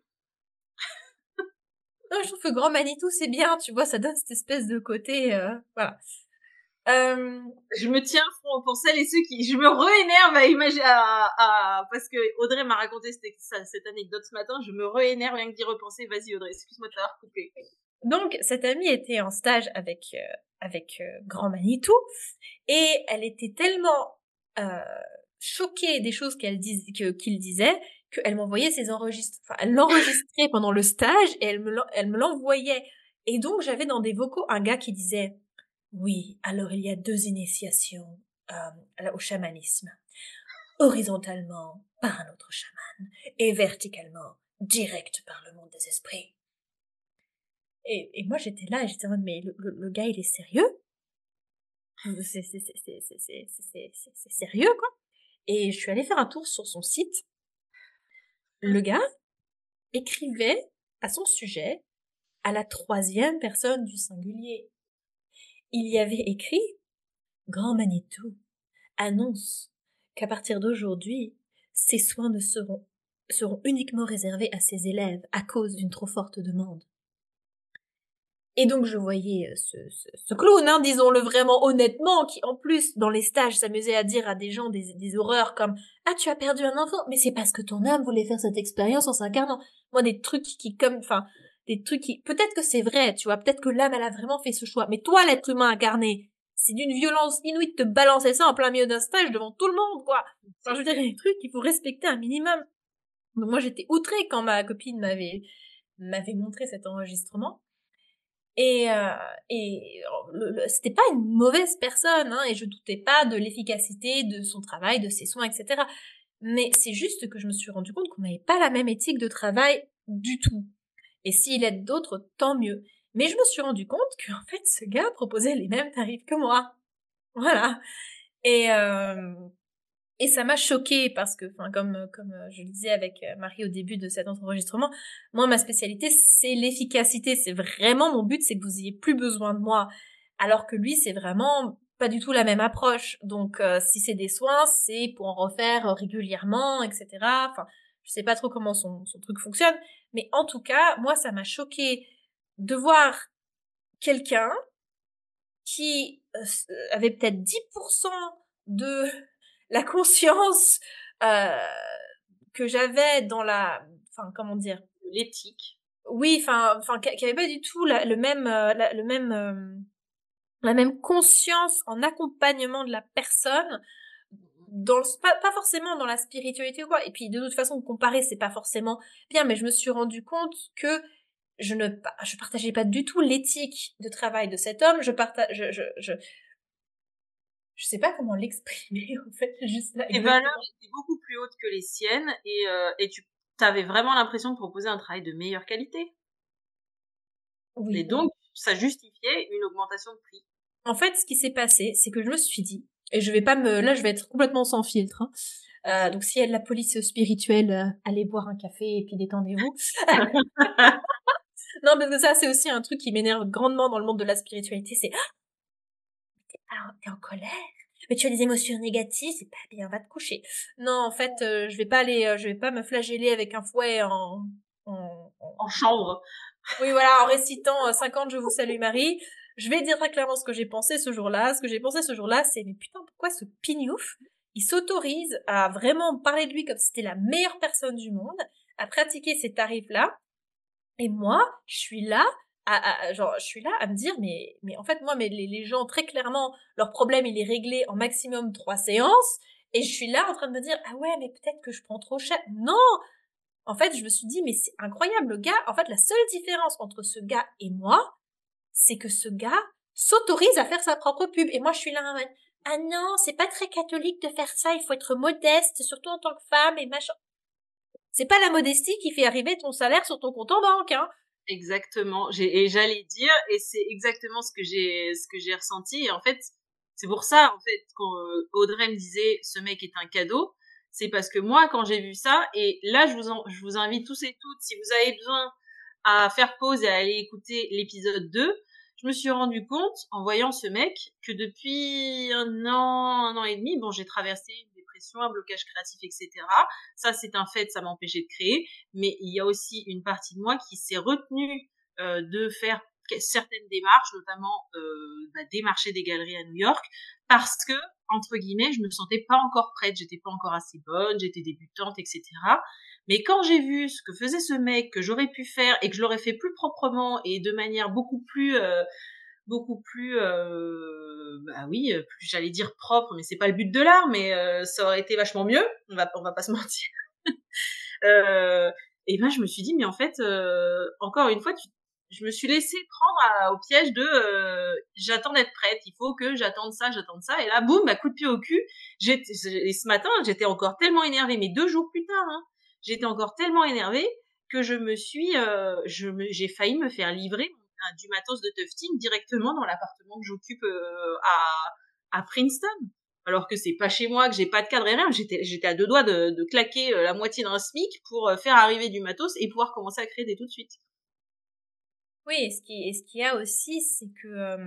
Non, je trouve que Grand Manitou c'est bien, tu vois, ça donne cette espèce de côté, euh, voilà. Euh... Je me tiens front pour celles et ceux qui, je me re-énerve à imaginer, à, à, parce que Audrey m'a raconté cette, cette anecdote ce matin, je me re-énerve rien que d'y repenser. Vas-y Audrey, excuse-moi de t'avoir coupé. Donc, cette amie était en stage avec, euh, avec euh, Grand Manitou, et elle était tellement euh, choquée des choses qu'elle dis, que, qu'il disait, qu'elle m'envoyait ses enregistrements. Enfin, elle l'enregistrait pendant le stage, et elle me, elle me l'envoyait. Et donc, j'avais dans des vocaux un gars qui disait « Oui, alors il y a deux initiations euh, au chamanisme. Horizontalement, par un autre chaman, et verticalement, direct par le monde des esprits. » Et, et moi, j'étais là, et j'étais en mode, mais le, le, le gars, il est sérieux? C'est, c'est, c'est, c'est, c'est, c'est, c'est, c'est, c'est sérieux, quoi. Et je suis allée faire un tour sur son site. Le gars écrivait à son sujet à la troisième personne du singulier. Il y avait écrit « Grand Manitou annonce qu'à partir d'aujourd'hui, ses soins ne seront, seront uniquement réservés à ses élèves à cause d'une trop forte demande. » Et donc je voyais ce, ce, ce clown, hein, disons-le vraiment honnêtement, qui en plus dans les stages s'amusait à dire à des gens des, des horreurs comme « Ah, tu as perdu un enfant, mais c'est parce que ton âme voulait faire cette expérience en s'incarnant. » Moi, des trucs qui comme, enfin, des trucs qui, peut-être que c'est vrai, tu vois, peut-être que l'âme, elle a vraiment fait ce choix, mais toi, l'être humain incarné, c'est d'une violence inouïe de te balancer ça en plein milieu d'un stage devant tout le monde, quoi. Enfin, je veux dire, il y a des trucs qu'il faut respecter un minimum. Donc moi, j'étais outrée quand ma copine m'avait, m'avait montré cet enregistrement. Et, euh, et le, le, c'était pas une mauvaise personne, hein, et je doutais pas de l'efficacité de son travail, de ses soins, et cetera. Mais c'est juste que je me suis rendu compte qu'on n'avait pas la même éthique de travail du tout. Et s'il aide d'autres, tant mieux. Mais je me suis rendu compte qu'en fait, ce gars proposait les mêmes tarifs que moi. Voilà. Et, euh, et ça m'a choquée parce que, enfin, comme comme je le disais avec Marie au début de cet enregistrement, moi ma spécialité c'est l'efficacité. C'est vraiment mon but, c'est que vous ayez plus besoin de moi. Alors que lui, c'est vraiment pas du tout la même approche. Donc, euh, si c'est des soins, c'est pour en refaire régulièrement, et cetera. Enfin, je sais pas trop comment son son truc fonctionne, mais en tout cas, moi ça m'a choquée de voir quelqu'un qui euh, avait peut-être dix pour cent de la conscience euh, que j'avais dans la, enfin comment dire, l'éthique. Oui, enfin, enfin, qui avait pas du tout la, le même, euh, la, le même, euh, la même conscience en accompagnement de la personne, dans le, pas, pas forcément dans la spiritualité ou quoi. Et puis de toute façon, comparer, c'est pas forcément bien, mais je me suis rendu compte que je ne, je partageais pas du tout l'éthique de travail de cet homme. Je partage, je, je, je je sais pas comment l'exprimer en fait, juste là. Les valeurs étaient beaucoup plus hautes que les siennes et, euh, et tu avais vraiment l'impression de proposer un travail de meilleure qualité. Oui. Et donc, ça justifiait une augmentation de prix. En fait, ce qui s'est passé, c'est que je me suis dit, et je vais pas me, là, je vais être complètement sans filtre, hein. Euh, donc s'il y a de la police spirituelle, euh, allez boire un café et puis détendez-vous. Non, parce que ça, c'est aussi un truc qui m'énerve grandement dans le monde de la spiritualité, c'est ah, t'es, pas, t'es en colère, mais tu as des émotions négatives, c'est pas bien, va te coucher. Non, en fait, euh, je vais pas aller, euh, je vais pas me flageller avec un fouet en, en, en... en chambre. Oui, voilà, en récitant euh, cinquante Je vous salue Marie. Je vais dire très clairement ce que j'ai pensé ce jour-là. Ce que j'ai pensé ce jour-là, c'est mais putain, pourquoi ce pignouf, il s'autorise à vraiment parler de lui comme si c'était la meilleure personne du monde, à pratiquer ces tarifs-là. Et moi, je suis là, à, à, genre, je suis là à me dire, mais, mais en fait, moi, mais les, les gens, très clairement, leur problème, il est réglé en maximum trois séances. Et je suis là en train de me dire, ah ouais, mais peut-être que je prends trop cher. Non! En fait, je me suis dit, mais c'est incroyable, le gars, en fait, la seule différence entre ce gars et moi, c'est que ce gars s'autorise à faire sa propre pub. Et moi, je suis là en mode, ah non, c'est pas très catholique de faire ça, il faut être modeste, surtout en tant que femme et machin. C'est pas la modestie qui fait arriver ton salaire sur ton compte en banque, hein. Exactement. J'ai, et j'allais dire, et c'est exactement ce que j'ai, ce que j'ai ressenti. Et en fait, c'est pour ça, en fait, quand Audrey me disait, ce mec est un cadeau, c'est parce que moi, quand j'ai vu ça, et là, je vous, en, je vous invite tous et toutes, si vous avez besoin à faire pause et à aller écouter l'épisode deux, je me suis rendu compte, en voyant ce mec, que depuis un an, un an et demi, bon, j'ai traversé une dépression, un blocage créatif, et cetera. Ça, c'est un fait, ça m'a empêché de créer, mais il y a aussi une partie de moi qui s'est retenue euh, de faire certaines démarches, notamment euh, bah, démarcher des galeries à New York, parce que, entre guillemets, je me sentais pas encore prête, j'étais pas encore assez bonne, j'étais débutante, et cetera. Mais quand j'ai vu ce que faisait ce mec, que j'aurais pu faire et que je l'aurais fait plus proprement et de manière beaucoup plus, euh, beaucoup plus, euh, bah oui, plus, j'allais dire propre, mais c'est pas le but de l'art, mais euh, ça aurait été vachement mieux. On va, on va pas se mentir. euh, et ben je me suis dit, mais en fait, euh, encore une fois, tu, je me suis laissée prendre à, au piège de, euh, j'attends d'être prête, il faut que j'attende ça, j'attende ça, et là, boum, bah coup de pied au cul. J'étais, et ce matin, j'étais encore tellement énervée, mais deux jours plus tard, hein, j'étais encore tellement énervée que je me suis, euh, je me, j'ai failli me faire livrer du matos de tufting directement dans l'appartement que j'occupe euh, à, à Princeton. Alors que c'est pas chez moi, que j'ai pas de cadre et rien. J'étais, j'étais à deux doigts de, de claquer la moitié d'un SMIC pour faire arriver du matos et pouvoir commencer à créer des tout de suite. Oui, et ce qui, et ce qu'il y a aussi, c'est que, euh,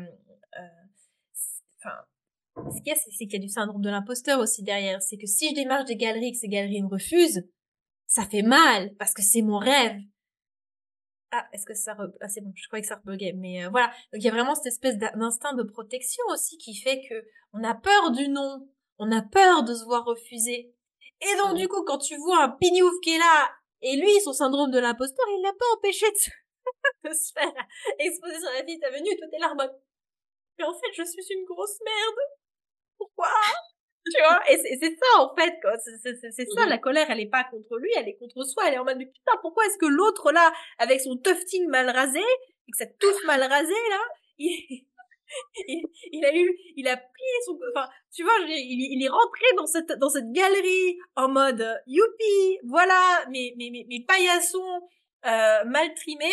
enfin, euh, ce qu'il y a, c'est, c'est qu'il y a du syndrome de l'imposteur aussi derrière. C'est que si je démarche des galeries et que ces galeries me refusent, ça fait mal parce que c'est mon rêve. Ah, est-ce que ça re... ah, c'est bon, je croyais que ça rebuguait, mais euh, voilà. Donc il y a vraiment cette espèce d'instinct de protection aussi qui fait que on a peur du non, on a peur de se voir refuser. Et donc mmh. du coup, quand tu vois un pignouf qui est là, et lui, son syndrome de l'imposteur, il l'a pas empêché de se, de se faire exposer sur la vie de ta venue, et toi t'es là en mode, mais en fait, je suis une grosse merde. Pourquoi? Tu vois, et c'est, c'est ça en fait, quoi. C'est, c'est, c'est ça, la colère, elle est pas contre lui, elle est contre soi, elle est en mode, mais putain, pourquoi est-ce que l'autre là, avec son tufting mal rasé, et que cette touffe mal rasée là, il, il, il a eu, il a plié son, enfin, tu vois, il, il est rentré dans cette, dans cette galerie en mode, youpi, voilà, mes, mes, mes, mes paillassons, euh, mal trimés,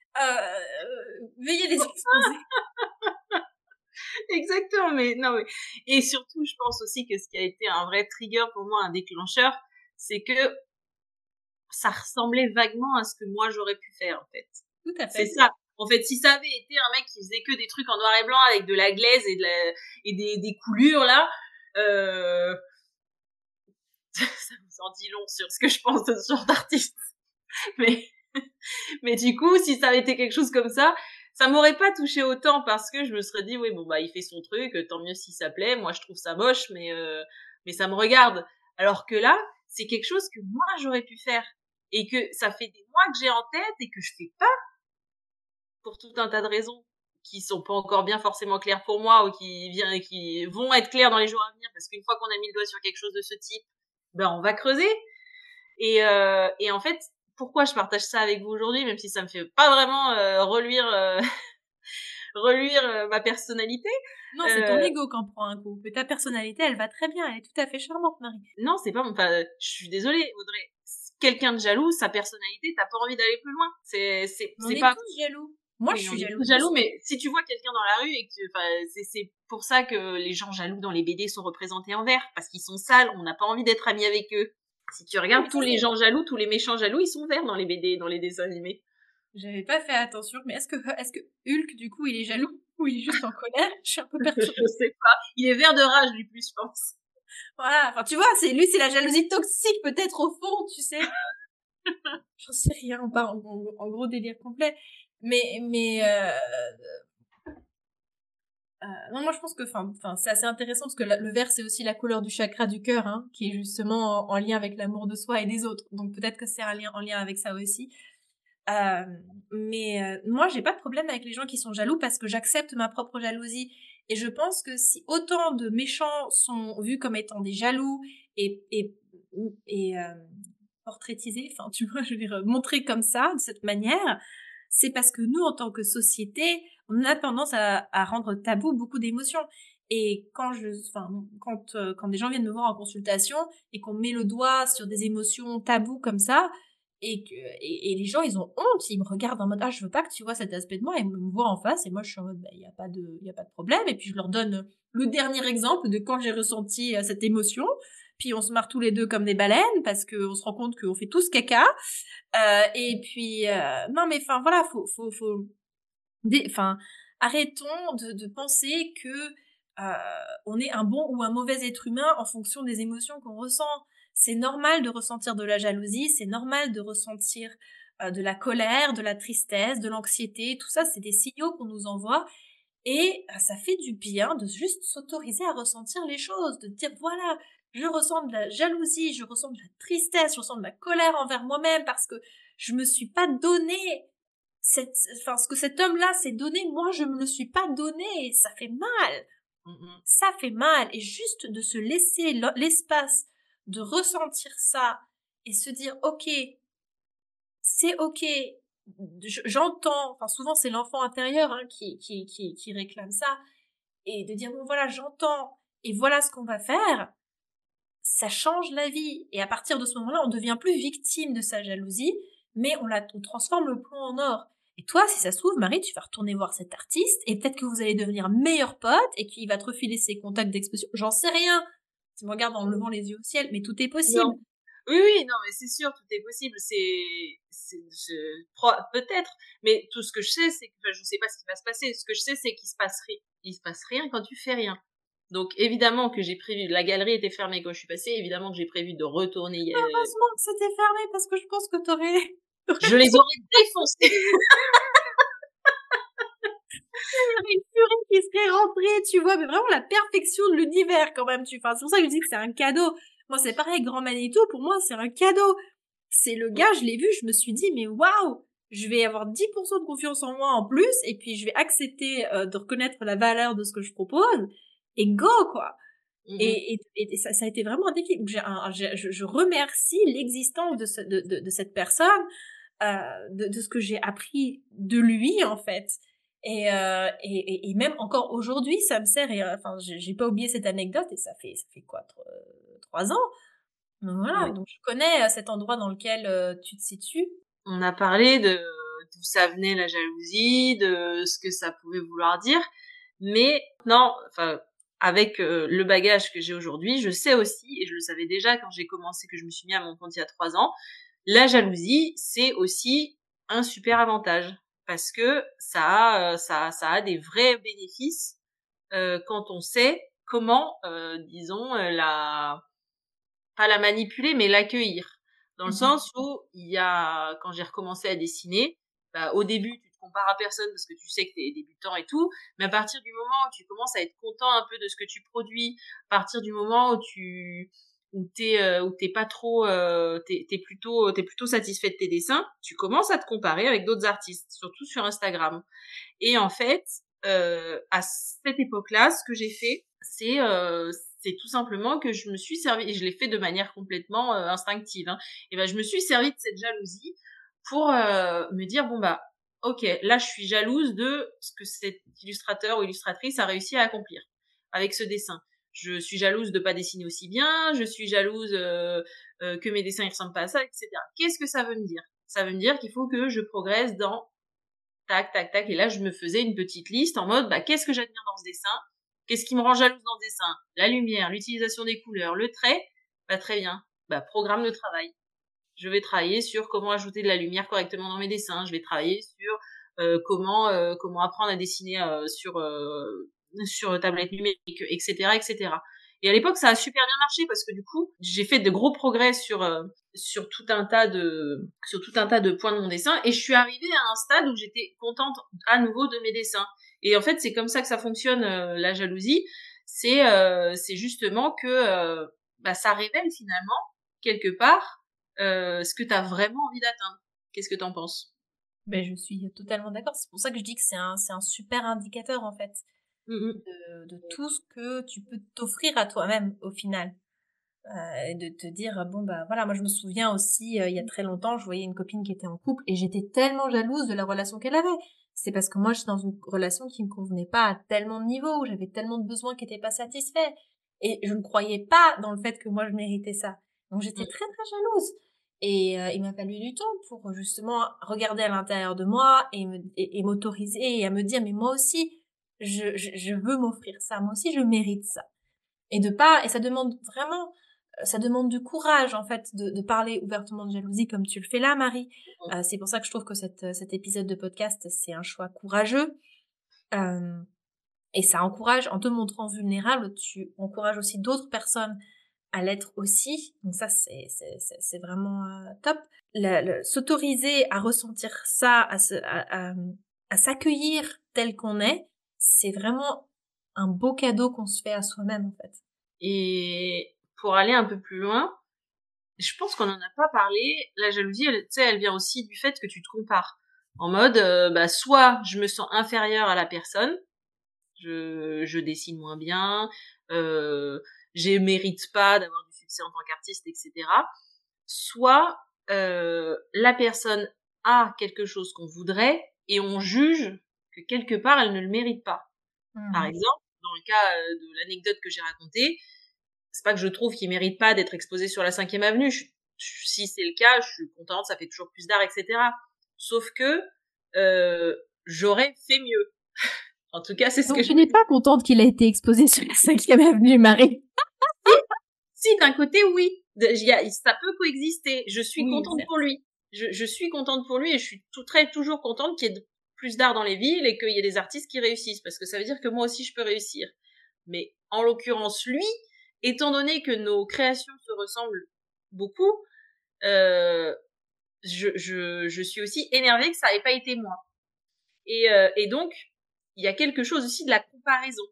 euh, veuillez les exposer. Exactement, mais non, mais et surtout, je pense aussi que ce qui a été un vrai trigger pour moi, un déclencheur, c'est que ça ressemblait vaguement à ce que moi j'aurais pu faire en fait. Tout à fait. C'est ça. En fait, si ça avait été un mec qui faisait que des trucs en noir et blanc avec de la glaise et de la, et des, des coulures là, euh... ça vous en dit long sur ce que je pense de ce genre d'artiste. Mais mais du coup, si ça avait été quelque chose comme ça, ça m'aurait pas touché autant parce que je me serais dit oui bon bah il fait son truc, tant mieux si ça plaît. Moi je trouve ça moche, mais euh, mais ça me regarde. Alors que là, c'est quelque chose que moi j'aurais pu faire et que ça fait des mois que j'ai en tête et que je fais pas pour tout un tas de raisons qui sont pas encore bien forcément claires pour moi ou qui viennent qui vont être claires dans les jours à venir parce qu'une fois qu'on a mis le doigt sur quelque chose de ce type, ben on va creuser. Et euh, et en fait pourquoi je partage ça avec vous aujourd'hui, même si ça me fait pas vraiment euh, reluire, euh, reluire euh, ma personnalité. Non, c'est ton euh, ego qui en prend un coup. Mais ta personnalité, elle va très bien, elle est tout à fait charmante, Marie. Non, c'est pas, enfin, je suis désolée, Audrey. Quelqu'un de jaloux, sa personnalité, t'as pas envie d'aller plus loin. C'est, c'est, on c'est est pas. tous jaloux. Moi, oui, je suis on est jaloux. tous jaloux, mais si tu vois quelqu'un dans la rue et que, enfin, c'est, c'est pour ça que les gens jaloux dans les B D sont représentés en vert, parce qu'ils sont sales, on n'a pas envie d'être amis avec eux. Si tu regardes oui, tous les gens jaloux, tous les méchants jaloux, ils sont verts dans les B D, dans les dessins animés. J'avais pas fait attention, mais est-ce que, est-ce que Hulk, du coup, il est jaloux ou il est juste en colère? Je suis un peu perturbée. Je sais pas. Il est vert de rage, lui, plus, je pense. Voilà. Enfin, tu vois, c'est, lui, c'est la jalousie toxique, peut-être, au fond, tu sais. J'en sais rien, pas en, en, en gros délire complet. Mais, mais, euh, Euh, non, moi je pense que, enfin, enfin, c'est assez intéressant parce que la, le vert c'est aussi la couleur du chakra du cœur, hein, qui est justement en, en lien avec l'amour de soi et des autres. Donc peut-être que c'est un lien, en lien avec ça aussi. Euh, mais euh, moi j'ai pas de problème avec les gens qui sont jaloux parce que j'accepte ma propre jalousie. Et je pense que si autant de méchants sont vus comme étant des jaloux et et et euh, portraitisés, enfin tu vois, je veux dire montrés comme ça de cette manière, c'est parce que nous en tant que société on a tendance à, à rendre tabou beaucoup d'émotions. Et quand je, enfin, quand, euh, quand des gens viennent me voir en consultation et qu'on met le doigt sur des émotions tabous comme ça, et que, et, et les gens, ils ont honte, ils me regardent en mode, ah, je veux pas que tu vois cet aspect de moi, et ils me voient en face, et moi, je suis en mode, bah, il y a pas de, il y a pas de problème, et puis je leur donne le dernier exemple de quand j'ai ressenti euh, cette émotion, puis on se marre tous les deux comme des baleines parce qu'on se rend compte qu'on fait tous caca. Euh, et puis, euh, non mais enfin voilà, faut, faut, faut, enfin, arrêtons de, de penser que euh, on est un bon ou un mauvais être humain en fonction des émotions qu'on ressent. C'est normal de ressentir de la jalousie, c'est normal de ressentir euh, de la colère, de la tristesse, de l'anxiété. Tout ça, c'est des signaux qu'on nous envoie. Et euh, ça fait du bien de juste s'autoriser à ressentir les choses, de dire voilà, je ressens de la jalousie, je ressens de la tristesse, je ressens de la colère envers moi-même parce que je me suis pas donné cette, enfin, ce que cet homme-là s'est donné, moi je me le suis pas donné, et ça fait mal. Mm-hmm. Ça fait mal. Et juste de se laisser l'espace de ressentir ça et se dire ok, c'est ok, j'entends, enfin souvent c'est l'enfant intérieur hein, qui, qui, qui, qui réclame ça, et de dire bon voilà j'entends et voilà ce qu'on va faire, ça change la vie. Et à partir de ce moment-là, on devient plus victime de sa jalousie, mais on, la, on transforme le plomb en or. Et toi, si ça se trouve, Marie, tu vas retourner voir cet artiste et peut-être que vous allez devenir meilleurs potes et qu'il va te refiler ses contacts d'exposition. J'en sais rien. Tu me regardes en levant les yeux au ciel, mais tout est possible. Non. Oui, oui, non, mais c'est sûr, tout est possible. C'est, c'est, peut-être, mais tout ce que je sais, c'est que, enfin, je sais pas ce qui va se passer. Ce que je sais, c'est qu'il se passe rien. Il se passe rien quand tu fais rien. Donc, évidemment que j'ai prévu, la galerie était fermée quand je suis passée, évidemment que j'ai prévu de retourner. Euh... Heureusement que c'était fermé parce que je pense que t'aurais. Je les aurais défoncés. Il y aurait une furie qui serait rentrée, tu vois, mais vraiment la perfection de l'univers quand même, tu vois. C'est pour ça que je dis que c'est un cadeau. Moi, c'est pareil, Grand Manitou, pour moi, c'est un cadeau. C'est le gars, je l'ai vu, je me suis dit, mais waouh, je vais avoir dix pour cent de confiance en moi en plus, et puis je vais accepter euh, de reconnaître la valeur de ce que je propose, et go, quoi. Mm-hmm. Et, et, et ça, ça a été vraiment un déclic. J'ai un, j'ai, je, je remercie l'existence de, ce, de, de, de cette personne, euh, de, de ce que j'ai appris de lui, en fait. Et, euh, et, et même encore aujourd'hui, ça me sert, et euh, enfin, j'ai, j'ai pas oublié cette anecdote, et ça fait, ça fait quoi, trois, trois ans? Donc voilà, oui. Donc je connais cet endroit dans lequel euh, tu te situes. On a parlé de d'où ça venait la jalousie, de ce que ça pouvait vouloir dire, mais non, enfin, avec euh, le bagage que j'ai aujourd'hui, je sais aussi, et je le savais déjà quand j'ai commencé, que je me suis mis à mon compte il y a trois ans, la jalousie, c'est aussi un super avantage, parce que ça a, ça, ça a des vrais bénéfices euh, quand on sait comment, euh, disons, la pas la manipuler, mais l'accueillir. Dans le mmh. sens où il y a, quand j'ai recommencé à dessiner, bah, au début, tu te compares à personne parce que tu sais que t'es débutant et tout, mais à partir du moment où tu commences à être content un peu de ce que tu produis, à partir du moment où tu, où t'es, euh, où t'es pas trop, euh, t'es, t'es plutôt, t'es plutôt satisfait de tes dessins, tu commences à te comparer avec d'autres artistes, surtout sur Instagram. Et en fait, euh, à cette époque-là, ce que j'ai fait, c'est, euh, c'est tout simplement que je me suis servi, et je l'ai fait de manière complètement euh, instinctive, hein, et ben je me suis servi de cette jalousie pour euh, me dire bon bah ok, là je suis jalouse de ce que cet illustrateur ou illustratrice a réussi à accomplir avec ce dessin. Je suis jalouse de pas dessiner aussi bien, je suis jalouse euh, euh, que mes dessins ils ressemblent pas à ça, et cetera. Qu'est-ce que ça veut me dire? Ça veut me dire qu'il faut que je progresse dans tac, tac, tac, et là je me faisais une petite liste en mode bah qu'est-ce que j'admire dans ce dessin? Qu'est-ce qui me rend jalouse dans le dessin? La lumière, l'utilisation des couleurs, le trait. Bah très bien. Bah programme de travail. Je vais travailler sur comment ajouter de la lumière correctement dans mes dessins. Je vais travailler sur euh, comment euh, comment apprendre à dessiner euh, sur euh, sur tablette numérique, et cetera, et cetera. Et à l'époque, ça a super bien marché parce que du coup, j'ai fait de gros progrès sur euh, sur tout un tas de sur tout un tas de points de mon dessin, et je suis arrivée à un stade où j'étais contente à nouveau de mes dessins. Et en fait, c'est comme ça que ça fonctionne, euh, la jalousie. C'est euh, c'est justement que euh, bah, ça révèle finalement quelque part euh, ce que tu as vraiment envie d'atteindre. Qu'est-ce que t'en penses? Ben je suis totalement d'accord. C'est pour ça que je dis que c'est un c'est un super indicateur en fait mmh. de, de tout ce que tu peux t'offrir à toi-même au final. Euh, et de te dire bon bah voilà, moi je me souviens aussi euh, il y a très longtemps, je voyais une copine qui était en couple et j'étais tellement jalouse de la relation qu'elle avait. C'est parce que moi j'étais dans une relation qui me convenait pas à tellement de niveaux, où j'avais tellement de besoins qui étaient pas satisfaits, et je ne croyais pas dans le fait que moi je méritais ça. Donc j'étais très très jalouse, et euh, il m'a fallu du temps pour justement regarder à l'intérieur de moi et me et, et m'autoriser et à me dire mais moi aussi je je, je veux m'offrir ça, moi aussi je mérite ça. Et de pas, et ça demande vraiment ça demande du courage, en fait, de, de parler ouvertement de jalousie comme tu le fais là, Marie. Mmh. Euh, c'est pour ça que je trouve que cette, cet épisode de podcast, c'est un choix courageux. Euh, et ça encourage, en te montrant vulnérable, tu encourages aussi d'autres personnes à l'être aussi. Donc ça, c'est, c'est, c'est, c'est vraiment euh, top. Le, le, s'autoriser à ressentir ça, à, se, à, à, à s'accueillir tel qu'on est, c'est vraiment un beau cadeau qu'on se fait à soi-même, en fait. Et pour aller un peu plus loin, je pense qu'on en a pas parlé. La jalousie, tu sais, elle vient aussi du fait que tu te compares. En mode, euh, bah, soit je me sens inférieure à la personne, je, je dessine moins bien, euh, je mérite pas d'avoir du succès en tant qu'artiste, et cetera. Soit euh, la personne a quelque chose qu'on voudrait et on juge que quelque part elle ne le mérite pas. Mmh. Par exemple, dans le cas de l'anecdote que j'ai racontée, c'est pas que je trouve qu'il mérite pas d'être exposé sur la cinquième avenue. Je, je, si c'est le cas, je suis contente, ça fait toujours plus d'art, et cetera. Sauf que euh, j'aurais fait mieux. En tout cas, c'est ce Donc, que tu je... n'es pas contente qu'il a été exposé sur la cinquième avenue, Marie? si, si, d'un côté, oui. Y a, ça peut coexister. Je suis oui, contente certes. pour lui. Je, je suis contente pour lui et je suis tout, très, toujours contente qu'il y ait plus d'art dans les villes et qu'il y ait des artistes qui réussissent. Parce que ça veut dire que moi aussi, je peux réussir. Mais en l'occurrence, lui, étant donné que nos créations se ressemblent beaucoup, euh, je, je, je suis aussi énervée que ça n'ait pas été moi. Et, euh, et donc, il y a quelque chose aussi de la comparaison.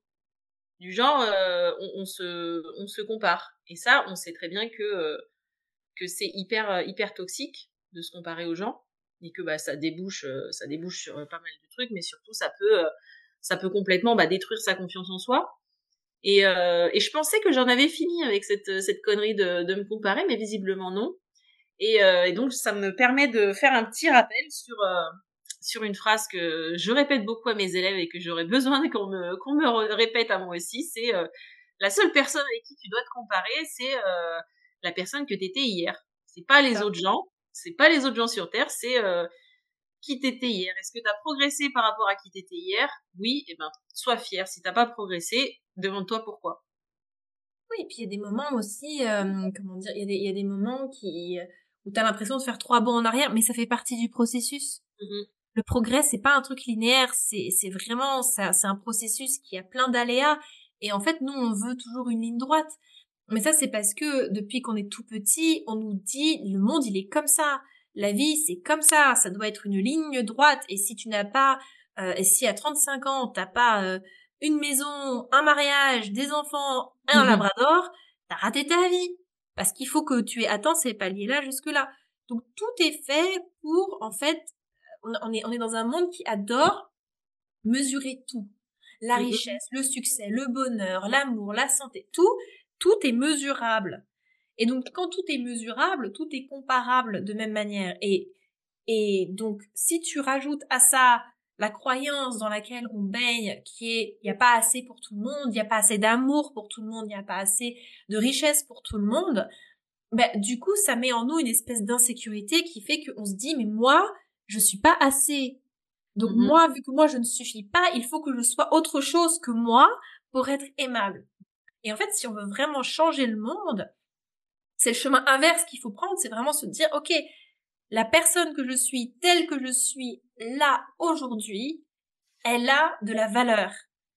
Du genre, euh, on, on, se, on se compare. Et ça, on sait très bien que, euh, que c'est hyper, hyper toxique de se comparer aux gens. Et que bah, ça, débouche, euh, ça débouche sur pas mal de trucs, mais surtout, ça peut, euh, ça peut complètement bah, détruire sa confiance en soi. Et, euh, et je pensais que j'en avais fini avec cette, cette connerie de, de me comparer, mais visiblement non. Et, euh, et donc, ça me permet de faire un petit rappel sur, euh, sur une phrase que je répète beaucoup à mes élèves et que j'aurais besoin qu'on me, qu'on me répète à moi aussi. C'est euh, la seule personne avec qui tu dois te comparer, c'est euh, la personne que t'étais hier. C'est pas les autres gens, c'est pas les autres gens sur Terre, c'est euh, qui t'étais hier. Est-ce que t'as progressé par rapport à qui t'étais hier? Oui, et ben, sois fier. Si t'as pas progressé, demande-toi pourquoi. Oui, et puis il y a des moments aussi, euh, comment dire, il y a des, il y a des moments qui, où t'as l'impression de faire trois bons en arrière, mais ça fait partie du processus. Mm-hmm. Le progrès, c'est pas un truc linéaire, c'est, c'est vraiment, ça, c'est un processus qui a plein d'aléas. Et en fait, nous, on veut toujours une ligne droite. Mais ça, c'est parce que depuis qu'on est tout petit, on nous dit, le monde, il est comme ça. La vie, c'est comme ça. Ça doit être une ligne droite. Et si tu n'as pas, euh, et si à trente-cinq ans, t'as pas euh, une maison, un mariage, des enfants, un mmh. labrador, t'as raté ta vie. Parce qu'il faut que tu aies atteint ces paliers-là jusque-là. Donc, tout est fait pour, en fait, on est, on est dans un monde qui adore mesurer tout. La mmh. richesse, le succès, le bonheur, l'amour, la santé, tout, tout est mesurable. Et donc, quand tout est mesurable, tout est comparable de même manière. Et, et donc, si tu rajoutes à ça la croyance dans laquelle on baigne, qui est, il n'y a pas assez pour tout le monde, il n'y a pas assez d'amour pour tout le monde, il n'y a pas assez de richesse pour tout le monde, ben, du coup, ça met en nous une espèce d'insécurité qui fait qu'on se dit, mais moi, je suis pas assez. Donc, mm-hmm. moi, vu que moi, je ne suffis pas, il faut que je sois autre chose que moi pour être aimable. Et en fait, si on veut vraiment changer le monde, c'est le chemin inverse qu'il faut prendre, c'est vraiment se dire, ok, la personne que je suis, telle que je suis là aujourd'hui, elle a de la valeur.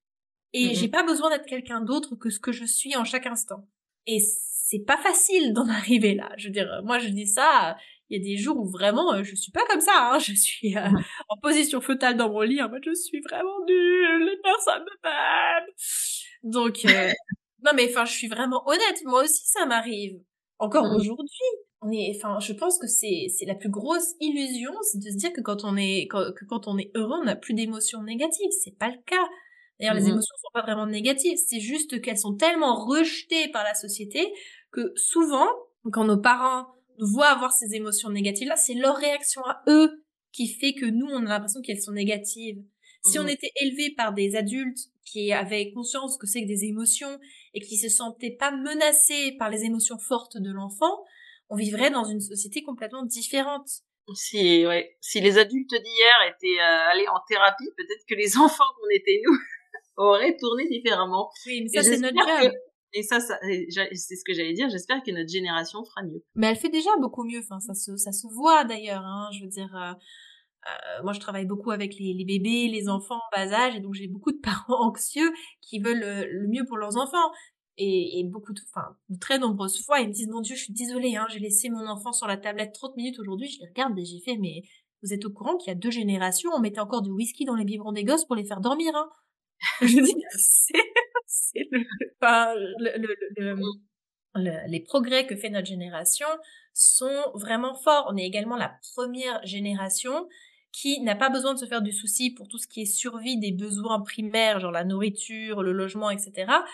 Et mm-hmm. j'ai pas besoin d'être quelqu'un d'autre que ce que je suis en chaque instant. Et c'est pas facile d'en arriver là. Je veux dire, moi je dis ça, il y a des jours où vraiment euh, je suis pas comme ça, hein. Je suis euh, mm-hmm. en position fœtale dans mon lit, en mode je suis vraiment nulle, les personnes me m'aiment. Donc euh, non mais enfin je suis vraiment honnête, moi aussi ça m'arrive. Encore mm-hmm. aujourd'hui, on est, enfin je pense que c'est c'est la plus grosse illusion, c'est de se dire que quand on est quand, que quand on est heureux, on n'a plus d'émotions négatives. C'est pas le cas. D'ailleurs, mmh. les émotions sont pas vraiment négatives, c'est juste qu'elles sont tellement rejetées par la société que souvent, quand nos parents nous voient avoir ces émotions négatives-là, c'est leur réaction à eux qui fait que nous, on a l'impression qu'elles sont négatives. Mmh. Si on était élevé par des adultes qui avaient conscience que c'est que des émotions et qui se sentaient pas menacés par les émotions fortes de l'enfant, on vivrait dans une société complètement différente. Si, ouais, si les adultes d'hier étaient euh, allés en thérapie, peut-être que les enfants qu'on était nous aurait tourné différemment. Oui, mais ça, c'est notre job. Que, Et ça, ça c'est ce que j'allais dire, j'espère que notre génération fera mieux. Mais elle fait déjà beaucoup mieux, enfin ça se ça se voit d'ailleurs, hein, je veux dire, heu heu, moi je travaille beaucoup avec les les bébés, les enfants en bas âge et donc j'ai beaucoup de parents anxieux qui veulent, heu, le mieux pour leurs enfants et et beaucoup de enfin, de très nombreuses fois, ils me disent: «Mon Dieu, je suis désolée, hein, j'ai laissé mon enfant sur la tablette trente minutes aujourd'hui». Je les regarde et j'ai fait: «Mais vous êtes au courant qu'il y a deux générations, on mettait encore du whisky dans les biberons des gosses pour les faire dormir, hein?» Je veux dire, c'est c'est le enfin, le le le le le les progrès que fait notre génération sont vraiment forts. On est également la première génération qui n'a pas besoin de se faire du souci pour tout ce qui est survie des besoins primaires, genre la nourriture, le logement, et cetera.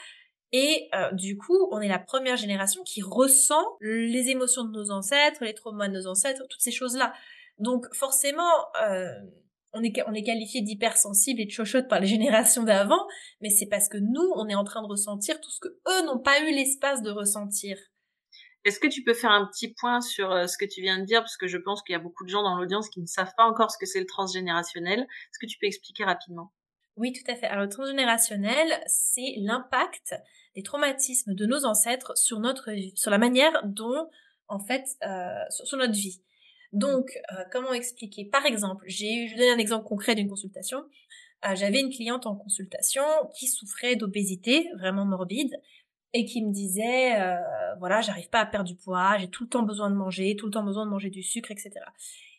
Et heu, du coup, on est la première génération qui ressent les émotions de nos ancêtres, les traumas de nos ancêtres, toutes ces choses-là. Donc forcément, heu, on est on est qualifiés d'hypersensibles et de chochottes par les générations d'avant, mais c'est parce que nous, on est en train de ressentir tout ce qu'eux n'ont pas eu l'espace de ressentir. Est-ce que tu peux faire un petit point sur, heu, ce que tu viens de dire? Parce que je pense qu'il y a beaucoup de gens dans l'audience qui ne savent pas encore ce que c'est le transgénérationnel. Est-ce que tu peux expliquer rapidement? Oui, tout à fait. Alors, le transgénérationnel, c'est l'impact des traumatismes de nos ancêtres sur notre vie, sur la manière dont, en fait, heu, sur sur notre vie. Mmh. Donc, heu, comment expliquer? Par exemple, j'ai eu je vais donner un exemple concret d'une consultation. Heu, j'avais une cliente en consultation qui souffrait d'obésité vraiment morbide et qui me disait, heu, voilà: «J'arrive pas à perdre du poids, j'ai tout le temps besoin de manger, tout le temps besoin de manger du sucre» et cetera.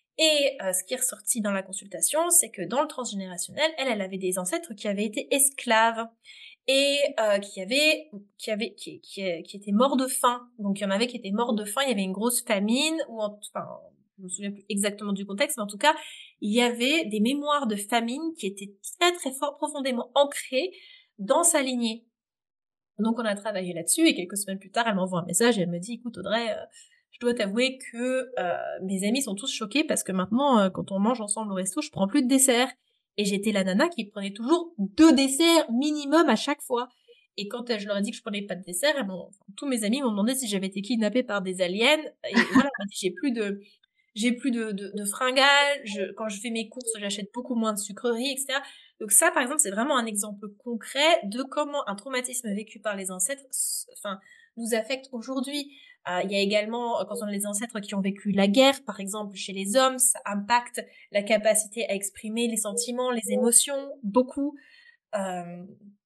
Et heu, ce qui est ressorti dans la consultation, c'est que dans le transgénérationnel, elle, elle avait des ancêtres qui avaient été esclaves et heu, qui avaient qui avaient qui qui qui étaient morts de faim. Donc il y en avait qui étaient morts de faim, il y avait une grosse famine ou en enfin, je me souviens plus exactement du contexte, mais en tout cas, il y avait des mémoires de famine qui étaient très, très fort profondément ancrées dans sa lignée. Donc on a travaillé là-dessus et quelques semaines plus tard, elle m'envoie un message et elle me dit: «Écoute Audrey, heu, je dois t'avouer que, heu, mes amis sont tous choqués parce que maintenant, heu, quand on mange ensemble au resto, je prends plus de dessert». Et j'étais la nana qui prenait toujours deux desserts minimum à chaque fois. Et quand, heu, je leur ai dit que je prenais pas de dessert, elles m'ont enfin, tous mes amis m'ont demandé si j'avais été kidnappée par des aliens et voilà, elle m'a dit: «J'ai plus de j'ai plus de de de fringales, je quand je fais mes courses, j'achète beaucoup moins de sucreries» et cetera. Donc ça, par exemple, c'est vraiment un exemple concret de comment un traumatisme vécu par les ancêtres s enfin, nous affecte aujourd'hui. Heu, il y a également, heu, quand on a les ancêtres qui ont vécu la guerre, par exemple, chez les hommes, ça impacte la capacité à exprimer les sentiments, les émotions, beaucoup. Hem,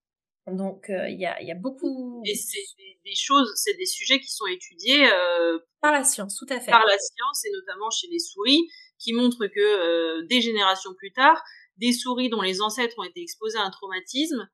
donc heu, il y a il y a beaucoup Et c'est des des choses, c'est des sujets qui sont étudiés, heu, par la science, tout à fait. par la science et notamment chez les souris, qui montrent que, heu, des générations plus tard, des souris dont les ancêtres ont été exposés à un traumatisme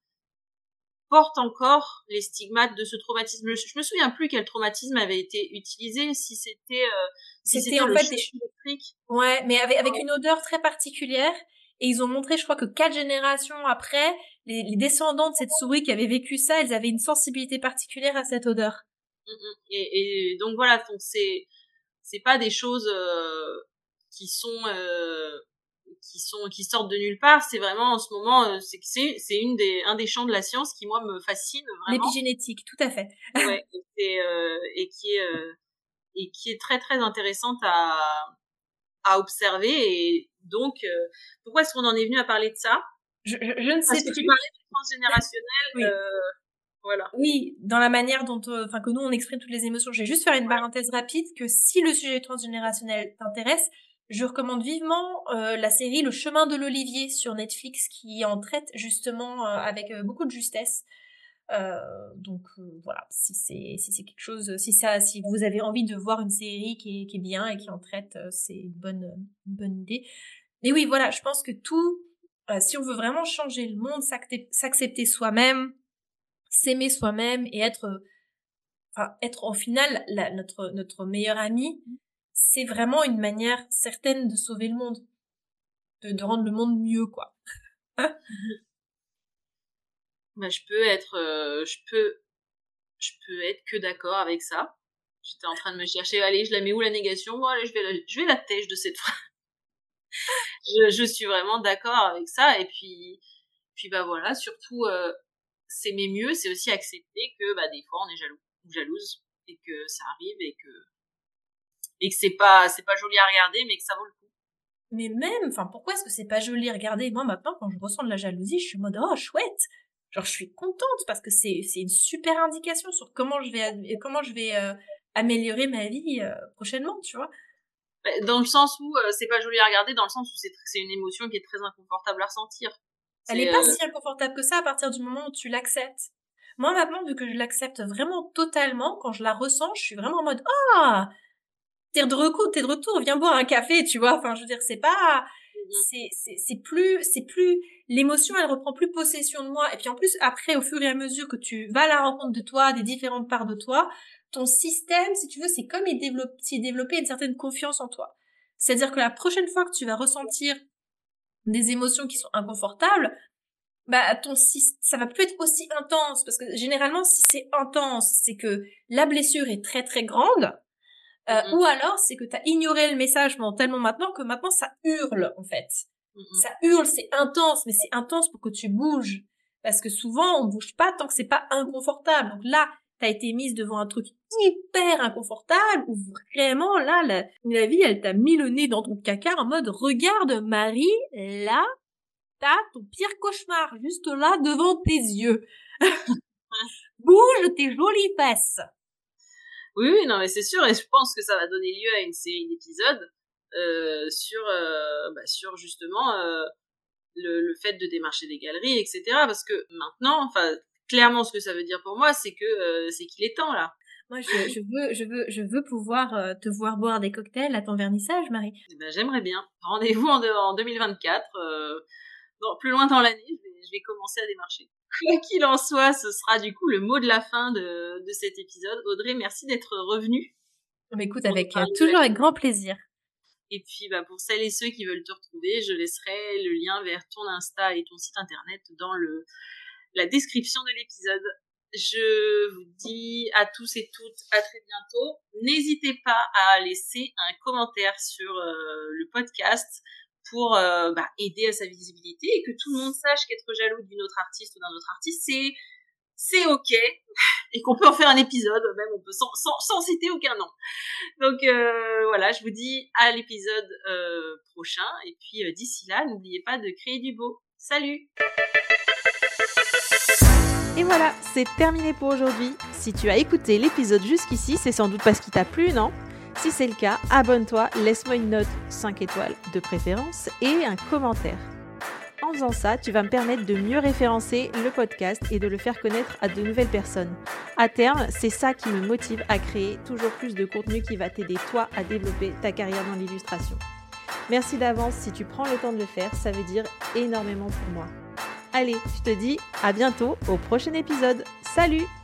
portent encore les stigmates de ce traumatisme. Je je me souviens plus quel traumatisme avait été utilisé, si c'était, heu, si C'était c'était en le fait des choc ch électrique. ouais, mais avec avec une odeur très particulière et ils ont montré, je crois que quatre générations après, les les descendants de cette souris qui avaient vécu ça, elles avaient une sensibilité particulière à cette odeur. Mmh mh. Et et donc voilà, donc c'est c'est pas des choses, heu, qui sont, heu, qui sont qui sortent de nulle part. C'est vraiment en ce moment, heu, c'est que c'est c'est une des un des champs de la science qui moi me fascine vraiment. L'épigénétique, tout à fait. Ouais, et c'est, heu, et qui est, heu, et qui est très, très intéressante à à observer. Et donc, heu, pourquoi est-ce qu'on en est venu à parler de ça? Je je je ne Parce sais que tu plus. parlais du transgénérationnel, Oui. heu, voilà. Oui, dans la manière dont, heu, enfin que nous on exprime toutes les émotions. Je vais juste faire une Ouais. parenthèse rapide que si le sujet transgénérationnel t'intéresse, je recommande vivement, heu, la série Le Chemin de l'Olivier sur Netflix qui en traite justement, heu, avec, heu, beaucoup de justesse. Heu, donc, heu, voilà, si c'est si c'est quelque chose, si ça si vous avez envie de voir une série qui est qui est bien et qui en traite, heu, c'est une bonne, heu, une bonne idée. Mais oui, voilà, je pense que tout, heu, si on veut vraiment changer le monde, s'acté s'accepter soi-même, s'aimer soi-même et être, heu, enfin être au final la notre notre meilleur ami, c'est vraiment une manière certaine de sauver le monde, de de rendre le monde mieux, quoi. Mmh. Bah, je peux être, heu, je peux je peux être que d'accord avec ça. J'étais en train de me chercher: «Allez, je la mets où la négation? Bon allez, je vais la je vais la tèche de cette phrase». Je je suis vraiment d'accord avec ça. Et puis puis, bah, voilà, surtout, heu, s'aimer mieux, c'est aussi accepter que, bah, des fois on est jaloux ou jalouse et que ça arrive et que et que c'est pas c'est pas joli à regarder, mais que ça vaut le coup. Mais même, enfin, pourquoi est-ce que c'est pas joli? Regardez, moi maintenant quand je ressens de la jalousie, je suis en mode: «Oh chouette!» genre je suis contente parce que c'est c'est une super indication sur comment je vais comment je vais euh, améliorer ma vie euh, prochainement, tu vois. Dans le sens où euh, c'est pas joli à regarder, dans le sens où c'est c'est une émotion qui est très inconfortable à ressentir. Elle C'est est pas euh... si inconfortable que ça à partir du moment où tu l'acceptes. Moi maintenant, vu que je l'accepte vraiment totalement, quand je la ressens, je suis vraiment en mode ah, t'es de retour, t'es de retour, viens boire un café, tu vois. Enfin, je veux dire, c'est pas, c'est, c'est, c'est plus, c'est plus, l'émotion, elle reprend plus possession de moi. Et puis en plus, après, au fur et à mesure que tu vas à la rencontre de toi, des différentes parts de toi, ton système, si tu veux, c'est comme il développe, s'il développait une certaine confiance en toi. C'est-à-dire que la prochaine fois que tu vas ressentir des émotions qui sont inconfortables, bah ton ça va plus être aussi intense, parce que généralement si c'est intense, c'est que la blessure est très très grande. Euh, mm-hmm. Ou alors, c'est que t'as ignoré le message mentalement maintenant, que maintenant ça hurle, en fait. Mm-hmm. Ça hurle, c'est intense, mais c'est intense pour que tu bouges. Parce que souvent, on bouge pas tant que c'est pas inconfortable. Donc là, t'as été mise devant un truc hyper inconfortable, où vraiment, là, la, la vie, elle t'a mis le nez dans ton caca en mode, regarde Marie, là, t'as ton pire cauchemar, juste là, devant tes yeux. Bouge tes jolies fesses. Oui, oui, non, mais c'est sûr, et je pense que ça va donner lieu à une série d'épisodes euh, sur, euh, bah, sur justement euh, le, le fait de démarcher des galeries, et cetera. Parce que maintenant, enfin, clairement, ce que ça veut dire pour moi, c'est que euh, c'est qu'il est temps là. Moi, je, je veux, je veux, je veux pouvoir euh, te voir boire des cocktails à ton vernissage, Marie. Eh ben, j'aimerais bien. Rendez-vous en, de, en deux mille vingt-quatre. Euh, non, plus loin dans l'année, je vais, je vais commencer à démarcher. Quoi qu'il en soit, ce sera du coup le mot de la fin de, de cet épisode. Audrey, merci d'être revenue. Mais écoute, avec euh, toujours avec grand plaisir. Et puis, bah, pour celles et ceux qui veulent te retrouver, je laisserai le lien vers ton Insta et ton site internet dans le, la description de l'épisode. Je vous dis à tous et toutes à très bientôt. N'hésitez pas à laisser un commentaire sur euh, le podcast pour euh, bah, aider à sa visibilité et que tout le monde sache qu'être jaloux d'une autre artiste ou d'un autre artiste, c'est c'est ok et qu'on peut en faire un épisode, même on peut sans, sans, sans citer aucun nom. Donc euh, voilà, je vous dis à l'épisode euh, prochain et puis euh, d'ici là, n'oubliez pas de créer du beau. Salut! Et voilà, c'est terminé pour aujourd'hui. Si tu as écouté l'épisode jusqu'ici, c'est sans doute parce qu'il t'a plu, non ? Si c'est le cas, abonne-toi, laisse-moi une note cinq étoiles de préférence et un commentaire. En faisant ça, tu vas me permettre de mieux référencer le podcast et de le faire connaître à de nouvelles personnes. À terme, c'est ça qui me motive à créer toujours plus de contenu qui va t'aider toi à développer ta carrière dans l'illustration. Merci d'avance si tu prends le temps de le faire, ça veut dire énormément pour moi. Allez, je te dis à bientôt au prochain épisode. Salut!